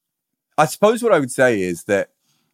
S2: I suppose what I would say is that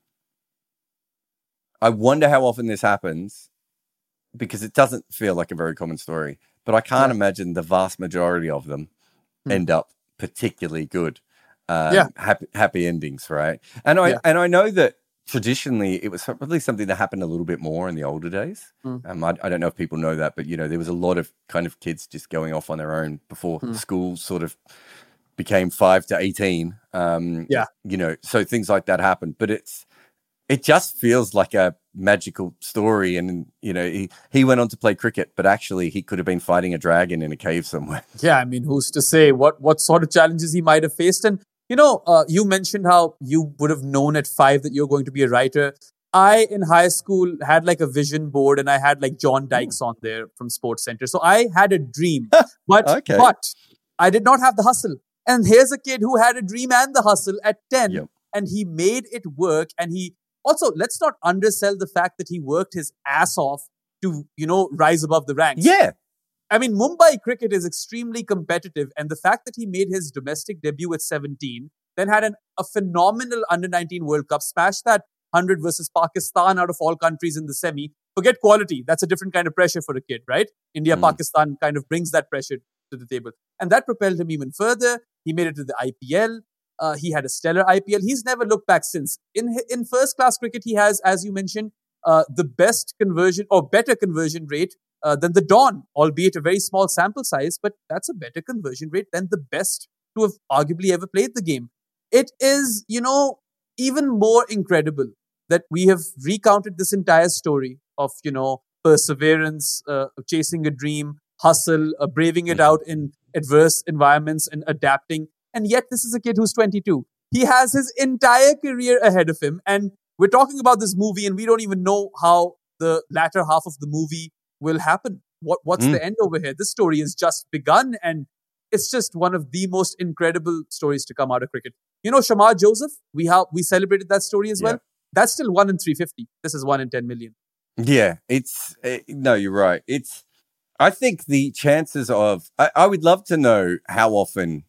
S2: I wonder how often this happens because it doesn't feel like a very common story. But I can't
S1: Yeah.
S2: imagine the vast majority of them
S1: Mm.
S2: end up particularly good. Um,
S1: Yeah.
S2: happy happy endings, right? And I
S1: Yeah.
S2: and I know that traditionally it was probably something that happened a little bit more in the older days.
S1: Mm.
S2: Um, I, I don't know if people know that, but you know there was a lot of kind of kids just going off on their own before
S1: Mm.
S2: school sort of became five to eighteen. Um,
S1: Yeah.
S2: you know, so things like that happened. But it's it just feels like a magical story, and you know he he went on to play cricket, but actually he could have been fighting a dragon in a cave somewhere.
S1: Yeah, I mean, who's to say what what sort of challenges he might have faced? And you know, uh, you mentioned how you would have known at five that you're going to be a writer. I, in high school, had like a vision board, and I had like John Dykes on there from Sports Center. So I had a dream, but
S2: Okay.
S1: but I did not have the hustle. And here's a kid who had a dream and the hustle at ten,
S2: Yep.
S1: and he made it work. And he also, let's not undersell the fact that he worked his ass off to, you know, rise above the ranks.
S2: Yeah,
S1: I mean, Mumbai cricket is extremely competitive, and the fact that he made his domestic debut at seventeen, then had an, a phenomenal under nineteen World Cup, smashed that one hundred versus Pakistan out of all countries in the semi. Forget quality. That's a different kind of pressure for a kid, right? India,
S2: Mm.
S1: Pakistan kind of brings that pressure to the table. And that propelled him even further. He made it to the I P L. Uh, he had a stellar I P L. He's never looked back since. In in first class cricket, he has, as you mentioned, uh, the best conversion or better conversion rate uh, than the Don, albeit a very small sample size, but that's a better conversion rate than the best to have arguably ever played the game. It is, you know, even more incredible that we have recounted this entire story of, you know, perseverance, uh, chasing a dream, hustle, uh, braving it out in adverse environments and adapting. And yet this is a kid who's twenty-two. He has his entire career ahead of him. And we're talking about this movie and we don't even know how the latter half of the movie will happen. What What's
S2: Mm.
S1: the end over here? This story has just begun, and it's just one of the most incredible stories to come out of cricket. You know, Shamar Joseph, we have we celebrated that story as
S2: Yeah.
S1: well. That's still one in three fifty. This is one in ten million.
S2: yeah. It's uh, no, you're right. It's. I think the chances of I, I would love to know how often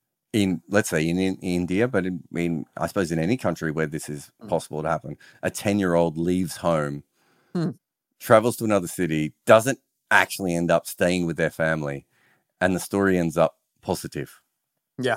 S2: in let's say in, in India, but in, in I suppose in any country where this is
S1: Mm.
S2: possible to happen, a ten year old leaves home,
S1: Hmm.
S2: travels to another city, doesn't actually end up staying with their family, and the story ends up positive.
S1: Yeah.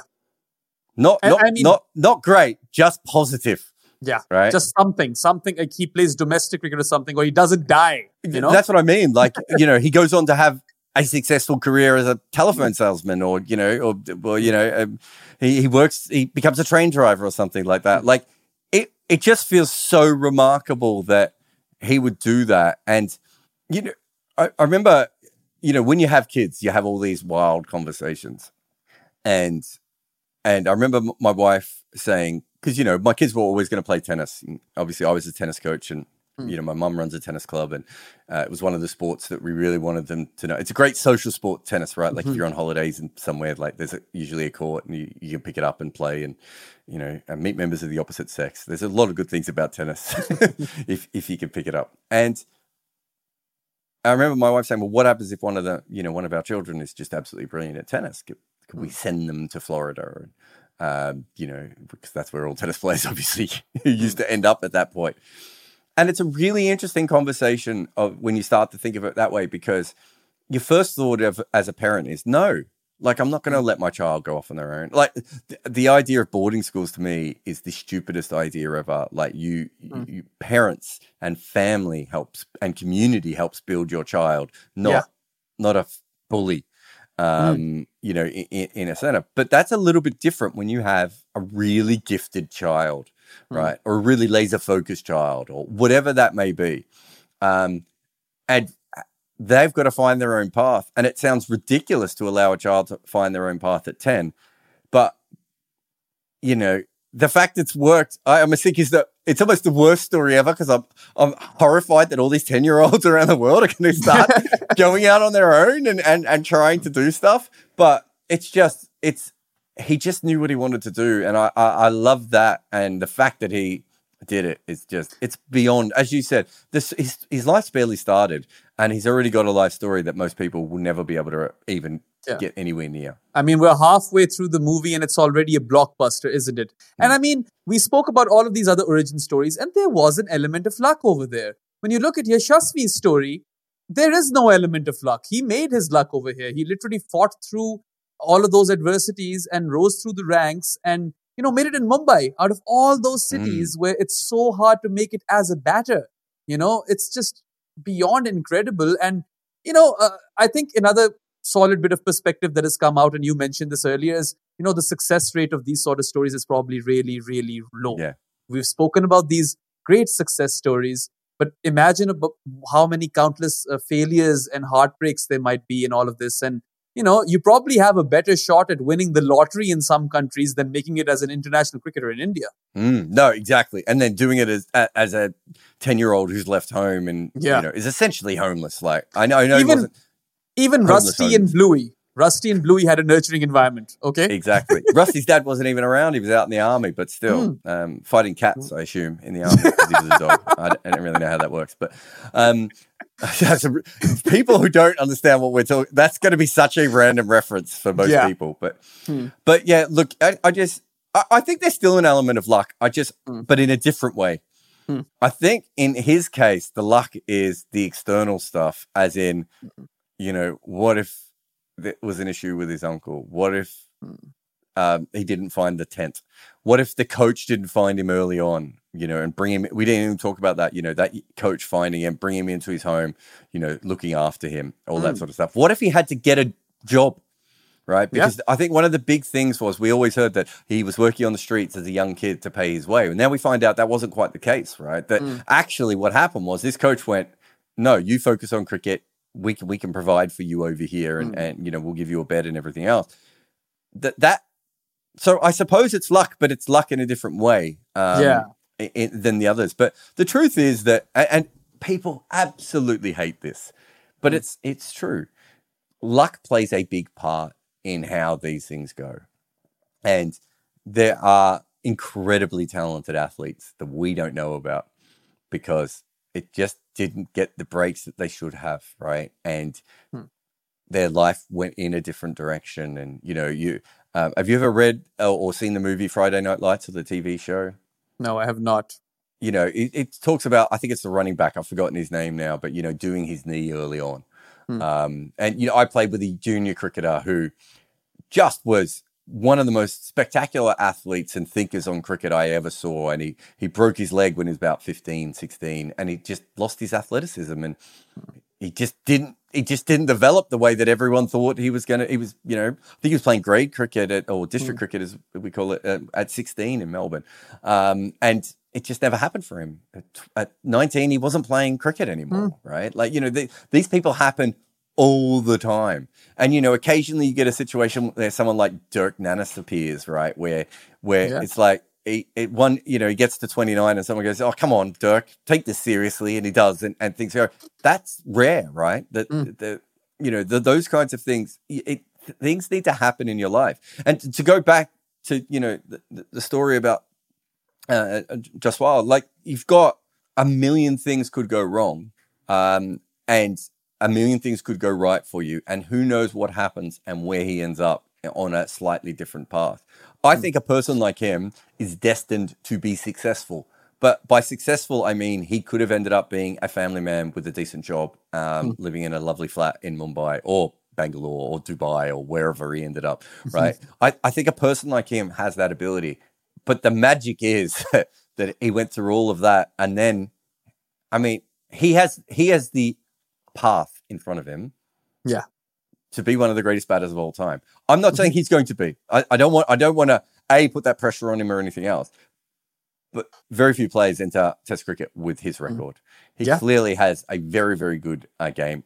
S2: Not
S1: I-
S2: not
S1: I mean-
S2: not not great, just positive.
S1: Yeah.
S2: Right.
S1: Just something, something like he plays domestic cricket or something, or he doesn't die. You know?
S2: That's what I mean. Like, you know, he goes on to have a successful career as a telephone salesman, or you know, or, or you know, um, he, he works, he becomes a train driver or something like that. Like, it it just feels so remarkable that he would do that. And, you know, I, I remember, you know, when you have kids, you have all these wild conversations. And, and I remember my wife saying, because, you know, my kids were always going to play tennis. And obviously, I was a tennis coach, and, mm. you know, my mum runs a tennis club, and uh, it was one of the sports that we really wanted them to know. It's a great social sport, tennis, right? Like mm-hmm. if you're on holidays and somewhere, like there's a, usually a court, and you, you can pick it up and play, and, you know, and meet members of the opposite sex. There's a lot of good things about tennis if if you can pick it up. And I remember my wife saying, well, what happens if one of the, you know, one of our children is just absolutely brilliant at tennis? Could, could we send them to Florida? Or, um, you know, because that's where all tennis players obviously used to end up at that point. And it's a really interesting conversation of when you start to think of it that way, because your first thought of as a parent is, no, like, I'm not going to let my child go off on their own. Like, th- the idea of boarding schools to me is the stupidest idea ever. Like, you, mm. you parents and family helps and community helps build your child, not yeah. not a bully, um, mm. you know, in, in a center. But that's a little bit different when you have a really gifted child, mm. right? Or a really laser focused child, or whatever that may be. Um, and they've got to find their own path. And it sounds ridiculous to allow a child to find their own path at ten. But, you know, the fact it's worked, I, I'm think is that it's almost the worst story ever, because I'm I'm horrified that all these ten-year-olds around the world are going to start going out on their own and, and, and trying to do stuff. But it's just, it's, he just knew what he wanted to do. And I, I, I love that. And the fact that he did it is just, it's beyond, as you said, this his, his life's barely started, and he's already got a life story that most people will never be able to even yeah. get anywhere near.
S1: I mean, we're halfway through the movie and it's already a blockbuster, isn't it? Mm. And I mean, we spoke about all of these other origin stories, and there was an element of luck over there. When you look at Yashasvi's story, there is no element of luck. He made his luck over here. He literally fought through all of those adversities and rose through the ranks and, you know, made it in Mumbai out of all those cities mm. where it's so hard to make it as a batter. You know, it's just beyond incredible. And, you know, uh, I think another solid bit of perspective that has come out, and you mentioned this earlier, is, you know, the success rate of these sort of stories is probably really, really low.
S2: Yeah.
S1: We've spoken about these great success stories, but imagine about how many countless uh, failures and heartbreaks there might be in all of this. And, you know, you probably have a better shot at winning the lottery in some countries than making it as an international cricketer in India.
S2: Mm, no, exactly. And then doing it as as a ten-year-old who's left home and, yeah. you know, is essentially homeless. Like, I know, I know
S1: even,
S2: he wasn't
S1: even Rusty homeless. and Bluey. Rusty and Bluey had a nurturing environment, okay?
S2: Exactly. Rusty's dad wasn't even around. He was out in the army, but still mm. um, fighting cats, I assume, in the army because he was a dog. I don't, I don't really know how that works. But um, that's a, people who don't understand what we're talking, that's going to be such a random reference for most yeah. people. But mm. but yeah, look, I, I just, I, I think there's still an element of luck. I just, mm. but in a different way. Mm. I think in his case, the luck is the external stuff, as in, you know, what if there was an issue with his uncle? What if um, he didn't find the tent? What if the coach didn't find him early on, you know, and bring him, we didn't even talk about that, you know, that coach finding him, bringing him into his home, you know, looking after him, all mm. that sort of stuff. What if he had to get a job, right? Because yeah. I think one of the big things was we always heard that he was working on the streets as a young kid to pay his way. And now we find out that wasn't quite the case, right? That mm. actually what happened was this coach went, no, you focus on cricket. We can we can provide for you over here, and, mm. and you know, we'll give you a bed and everything else. That that so I suppose it's luck, but it's luck in a different way, um,
S1: yeah,
S2: in, than the others. But the truth is that, and people absolutely hate this, but mm. it's it's true. Luck plays a big part in how these things go, and there are incredibly talented athletes that we don't know about because it just didn't get the breaks that they should have, right? And hmm. their life went in a different direction. And, you know, you um, have you ever read or, or seen the movie Friday Night Lights, or the T V show?
S1: No, I have not.
S2: You know, it, it talks about, I think it's the running back, I've forgotten his name now, but, you know, doing his knee early on. Hmm. Um, and, you know, I played with a junior cricketer who just was one of the most spectacular athletes and thinkers on cricket I ever saw. And he, he broke his leg when he was about fifteen, sixteen, and he just lost his athleticism, and he just didn't, he just didn't develop the way that everyone thought he was going to. He was, you know, I think he was playing grade cricket at, or district mm. cricket as we call it, uh, at sixteen in Melbourne. Um, and it just never happened for him. At, at nineteen, he wasn't playing cricket anymore, mm. right? Like, you know, the, these people happen all the time. And, you know, occasionally you get a situation where someone like Dirk Nannes appears, right? Where, where yeah. it's like, he, it, one, you know, he gets to twenty-nine and someone goes, oh, come on, Dirk, take this seriously. And he does. And, and things go, that's rare, right? That, mm. the, you know, the, those kinds of things, it, things need to happen in your life. And to, to go back to, you know, the, the story about uh, Jaiswal, like, you've got a million things could go wrong, um, and a million things could go right for you. And who knows what happens and where he ends up on a slightly different path. I mm. think a person like him is destined to be successful. But by successful, I mean he could have ended up being a family man with a decent job, um, mm. living in a lovely flat in Mumbai or Bangalore or Dubai or wherever he ended up, right? I, I think a person like him has that ability. But the magic is that he went through all of that. And then, I mean, he has he has the path in front of him.
S1: Yeah.
S2: To be one of the greatest batters of all time. I'm not saying he's going to be. I, I don't want I don't want to, A, put that pressure on him or anything else. But very few players enter Test cricket with his record. He yeah. clearly has a very, very good uh, game.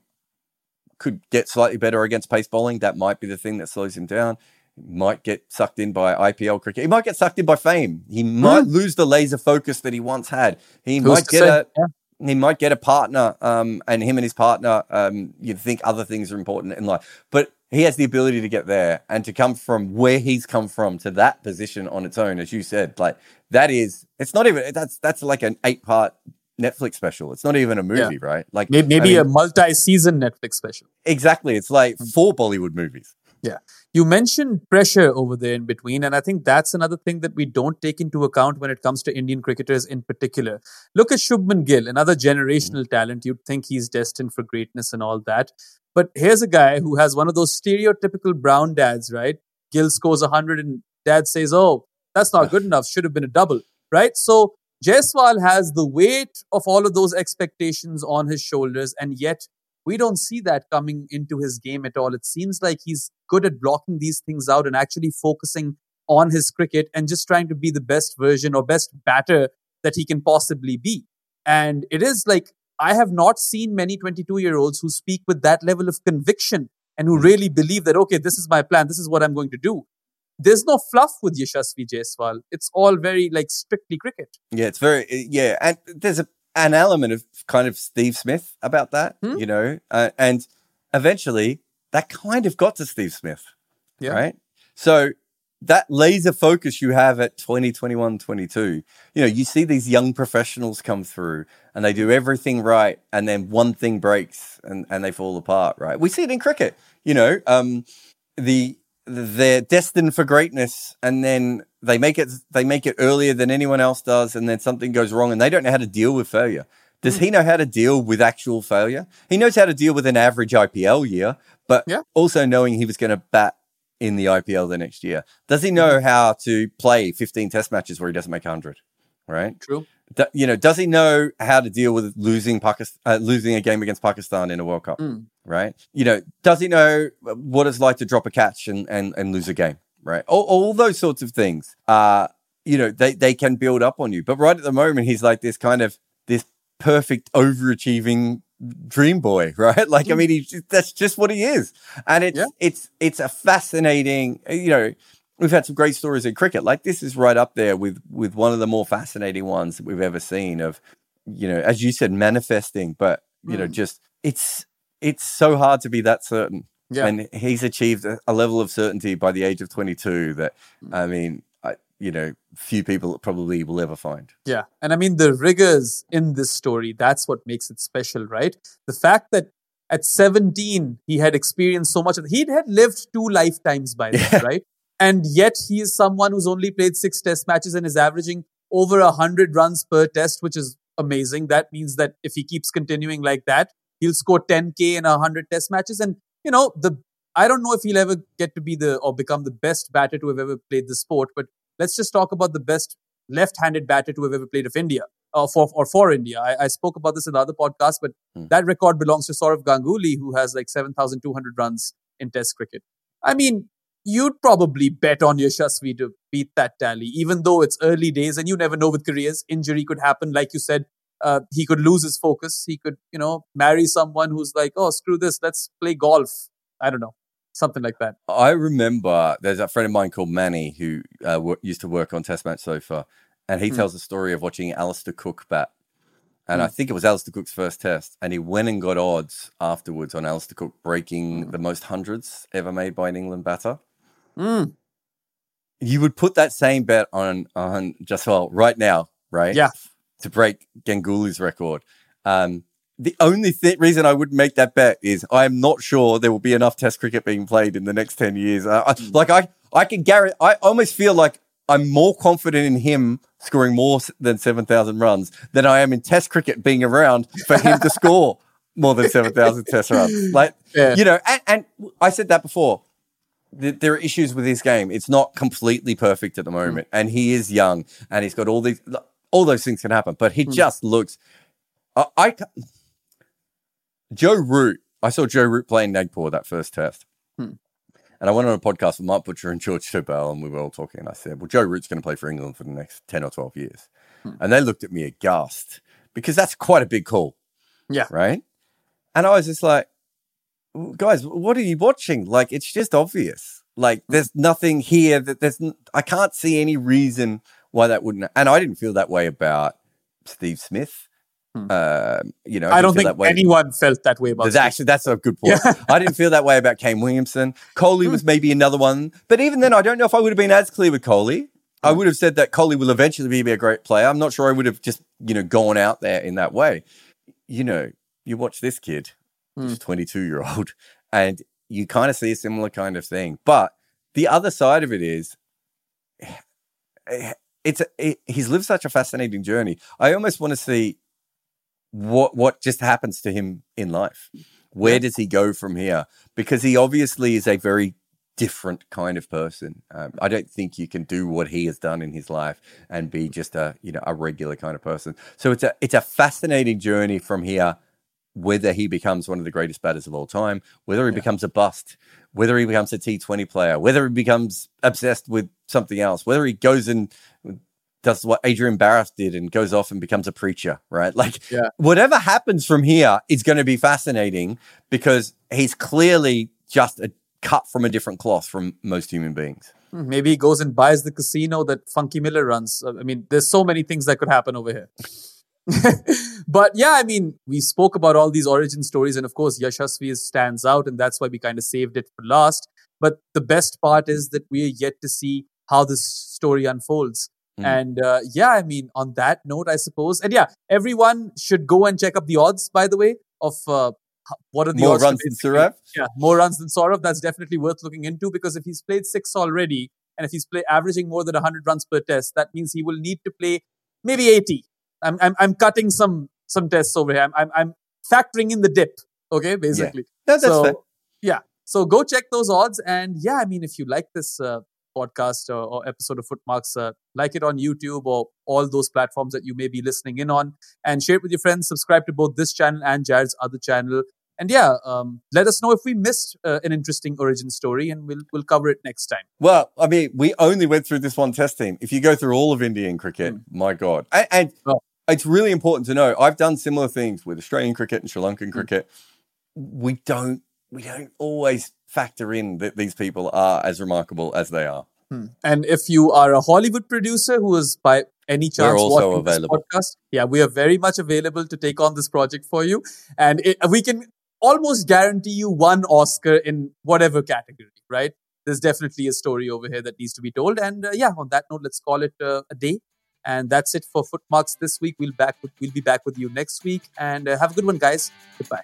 S2: Could get slightly better against pace bowling. That might be the thing that slows him down. He might get sucked in by I P L cricket. He might get sucked in by fame. He might mm. lose the laser focus that he once had. He Who's might get say? a yeah. he might get a partner, um, and him and his partner, um, you'd think other things are important in life. But he has the ability to get there and to come from where he's come from to that position on its own, as you said. Like, that is, it's not even, that's that's like an eight-part Netflix special. It's not even a movie, yeah. right? Like
S1: Maybe, maybe
S2: I mean,
S1: a multi-season Netflix special.
S2: Exactly. It's like four Bollywood movies.
S1: Yeah. You mentioned pressure over there in between, and I think that's another thing that we don't take into account when it comes to Indian cricketers in particular. Look at Shubman Gill, another generational mm-hmm. talent. You'd think he's destined for greatness and all that. But here's a guy who has one of those stereotypical brown dads, right? Gill scores one hundred and dad says, oh, that's not good enough. Should have been a double, right? So Jaiswal has the weight of all of those expectations on his shoulders, and yet we don't see that coming into his game at all. It seems like he's good at blocking these things out and actually focusing on his cricket and just trying to be the best version or best batter that he can possibly be. And it is like, I have not seen many twenty-two-year-olds who speak with that level of conviction and who really believe that, okay, this is my plan, this is what I'm going to do. There's no fluff with Yashasvi Jaiswal. It's all very, like, strictly cricket.
S2: Yeah, it's very, yeah. And there's a an element of kind of Steve Smith about that, hmm? you know, uh, and eventually that kind of got to Steve Smith, yeah. right? So that laser focus you have at twenty, twenty-one, twenty-two, you know, you see these young professionals come through and they do everything right, and then one thing breaks and, and they fall apart, right? We see it in cricket, you know, um, the they're destined for greatness, and then they make it they make it earlier than anyone else does, and then something goes wrong and they don't know how to deal with failure. Does mm. he know how to deal with actual failure? He knows how to deal with an average I P L year, but yeah. also knowing he was going to bat in the I P L the next year. Does he know how to play fifteen test matches where he doesn't make one hundred, right?
S1: True.
S2: Do, you know, does he know how to deal with losing Pakistan, uh, losing a game against Pakistan in a World Cup, mm. right? You know, does he know what it's like to drop a catch and, and, and lose a game, right? All, all those sorts of things, uh, you know, they, they can build up on you. But right at the moment, he's like this kind of, this perfect overachieving dream boy, right? Like, mm. I mean, he, that's just what he is. And it's, yeah. it's, it's a fascinating, you know, we've had some great stories in cricket. Like, this is right up there with, with one of the more fascinating ones that we've ever seen of, you know, as you said, manifesting, but, you mm. know, just, it's, it's so hard to be that certain. Yeah. And he's achieved a, a level of certainty by the age of twenty-two that, mm. I mean, I, you know, few people probably will ever find.
S1: Yeah. And I mean, the rigors in this story, that's what makes it special, right? The fact that at seventeen, he had experienced so much of, he had lived two lifetimes by then, yeah. right? And yet he is someone who's only played six test matches and is averaging over one hundred runs per test, which is amazing. That means that if he keeps continuing like that, he'll score ten K in one hundred test matches. And, you know, the I don't know if he'll ever get to be the or become the best batter to have ever played the sport, but let's just talk about the best left-handed batter to have ever played of India, uh, for or for India. I, I spoke about this in the other podcast, but hmm. that record belongs to Saurav Ganguly, who has like seven thousand two hundred runs in test cricket. I mean, you'd probably bet on Yashasvi to beat that tally, even though it's early days and you never know with careers. Injury could happen. Like you said, uh, he could lose his focus. He could, you know, marry someone who's like, oh, screw this, let's play golf. I don't know. Something like that.
S2: I remember there's a friend of mine called Manny who uh, w- used to work on Test Match Sofa, and he hmm. tells the story of watching Alistair Cook bat. And hmm. I think it was Alistair Cook's first test, and he went and got odds afterwards on Alistair Cook breaking hmm. the most hundreds ever made by an England batter.
S1: Mm.
S2: You would put that same bet on on Jaiswal right now, right?
S1: Yeah.
S2: To break Ganguly's record. Um, the only th- reason I would make that bet is I am not sure there will be enough Test cricket being played in the next ten years. Uh, I, like I, I can guarantee. I almost feel like I'm more confident in him scoring more than seven thousand runs than I am in Test cricket being around for him to score more than seven thousand Test runs. Like yeah. you know, and, and I said that before. There are issues with his game. It's not completely perfect at the moment. Mm. And he is young and he's got all these, all those things can happen, but he mm. just looks, I, I, Joe Root, I saw Joe Root play in Nagpur that first test.
S1: Mm.
S2: And I went on a podcast with Mark Butcher and George Tobel and we were all talking and I said, well, Joe Root's going to play for England for the next ten or twelve years. Mm. And they looked at me aghast because that's quite a big call.
S1: Yeah.
S2: Right. And I was just like, guys, what are you watching? Like, it's just obvious. Like, there's nothing here that there's, I can't see any reason why that wouldn't. And I didn't feel that way about Steve Smith.
S1: Hmm.
S2: Uh, you know,
S1: I, I don't think that way. anyone felt that way about
S2: Steve. Actually, that's a good point. Yeah. I didn't feel that way about Kane Williamson. Kohli hmm. was maybe another one. But even then, I don't know if I would have been as clear with Kohli. I would have said that Kohli will eventually be a great player. I'm not sure I would have just, you know, gone out there in that way. You know, you watch this kid. He's a twenty-two-year-old, and you kind of see a similar kind of thing. But the other side of it is, it's a, it, he's lived such a fascinating journey. I almost want to see what what just happens to him in life. Where yeah. does he go from here? Because he obviously is a very different kind of person. Um, I don't think you can do what he has done in his life and be just a you know a regular kind of person. So it's a it's a fascinating journey from here. Whether he becomes one of the greatest batters of all time, whether he yeah. becomes a bust, whether he becomes a T twenty player, whether he becomes obsessed with something else, whether he goes and does what Adrian Barras did and goes off and becomes a preacher, right? Like
S1: yeah.
S2: whatever happens from here is going to be fascinating because he's clearly just a cut from a different cloth from most human beings.
S1: Maybe he goes and buys the casino that Funky Miller runs. I mean, there's so many things that could happen over here. But yeah, I mean, we spoke about all these origin stories, and of course, Yashasvi stands out, and that's why we kind of saved it for last. But the best part is that we're yet to see how this story unfolds. Mm. And uh, yeah, I mean, on that note, I suppose, and yeah, everyone should go and check up the odds, by the way, of uh, what are the
S2: more
S1: odds
S2: runs than Saurav?
S1: Yeah, more runs than Saurav. That's definitely worth looking into because if he's played six already, and if he's play averaging more than one hundred runs per test, that means he will need to play maybe eighty. I'm I'm I'm cutting some some tests over here. I'm I'm, I'm factoring in the dip. Okay, basically.
S2: Yeah, no, that's
S1: so,
S2: fair.
S1: Yeah. So go check those odds, and yeah, I mean, if you like this uh, podcast or, or episode of Footmarks, uh, like it on YouTube or all those platforms that you may be listening in on, and share it with your friends. Subscribe to both this channel and Jared's other channel, and yeah, um, let us know if we missed uh, an interesting origin story, and we'll we'll cover it next time.
S2: Well, I mean, we only went through this one test team. If you go through all of Indian cricket, mm. my God, and. and oh. It's really important to know. I've done similar things with Australian cricket and Sri Lankan cricket. We don't, we don't always factor in that these people are as remarkable as they are.
S1: Hmm. And if you are a Hollywood producer who is by any chance
S2: We're also
S1: watching
S2: available.
S1: this podcast, yeah, we are very much available to take on this project for you. And it, we can almost guarantee you one Oscar in whatever category, right? There's definitely a story over here that needs to be told. And uh, yeah, on that note, let's call it uh, a day. And that's it for Footmarks this week. We'll back with, we'll be back with you next week. And uh, have a good one, guys. Goodbye.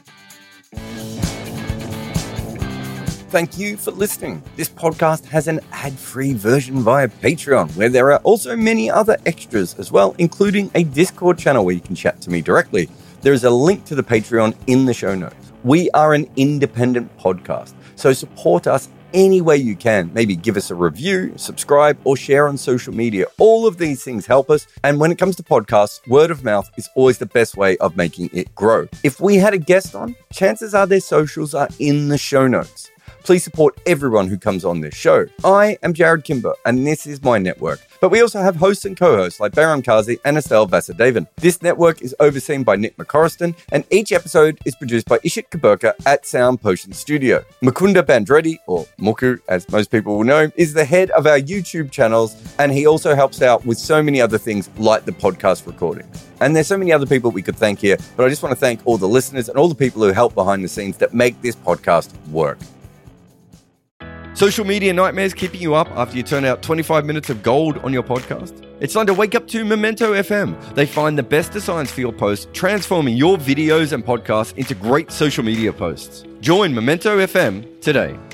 S3: Thank you for listening. This podcast has an ad-free version via Patreon, where there are also many other extras as well, including a Discord channel where you can chat to me directly. There is a link to the Patreon in the show notes. We are an independent podcast, so support us any way you can. Maybe give us a review, subscribe, or share on social media. All of these things help us. And when it comes to podcasts, word of mouth is always the best way of making it grow. If we had a guest on, chances are their socials are in the show notes. Please support everyone who comes on this show. I am Jared Kimber, and this is my network. But we also have hosts and co-hosts like Behram Kazi and Estelle Vasudevan. This network is overseen by Nick McCorriston, and each episode is produced by Ishit Kaburka at Sound Potion Studio. Mukunda Bandreddi, or Muku as most people will know him, is the head of our YouTube channels, and he also helps out with so many other things like the podcast recording. And there's so many other people we could thank here, but I just want to thank all the listeners and all the people who help behind the scenes that make this podcast work. Social media nightmares keeping you up after you turn out twenty-five minutes of gold on your podcast? It's time to wake up to Memento F M. They find the best designs for your posts, transforming your videos and podcasts into great social media posts. Join Memento F M today.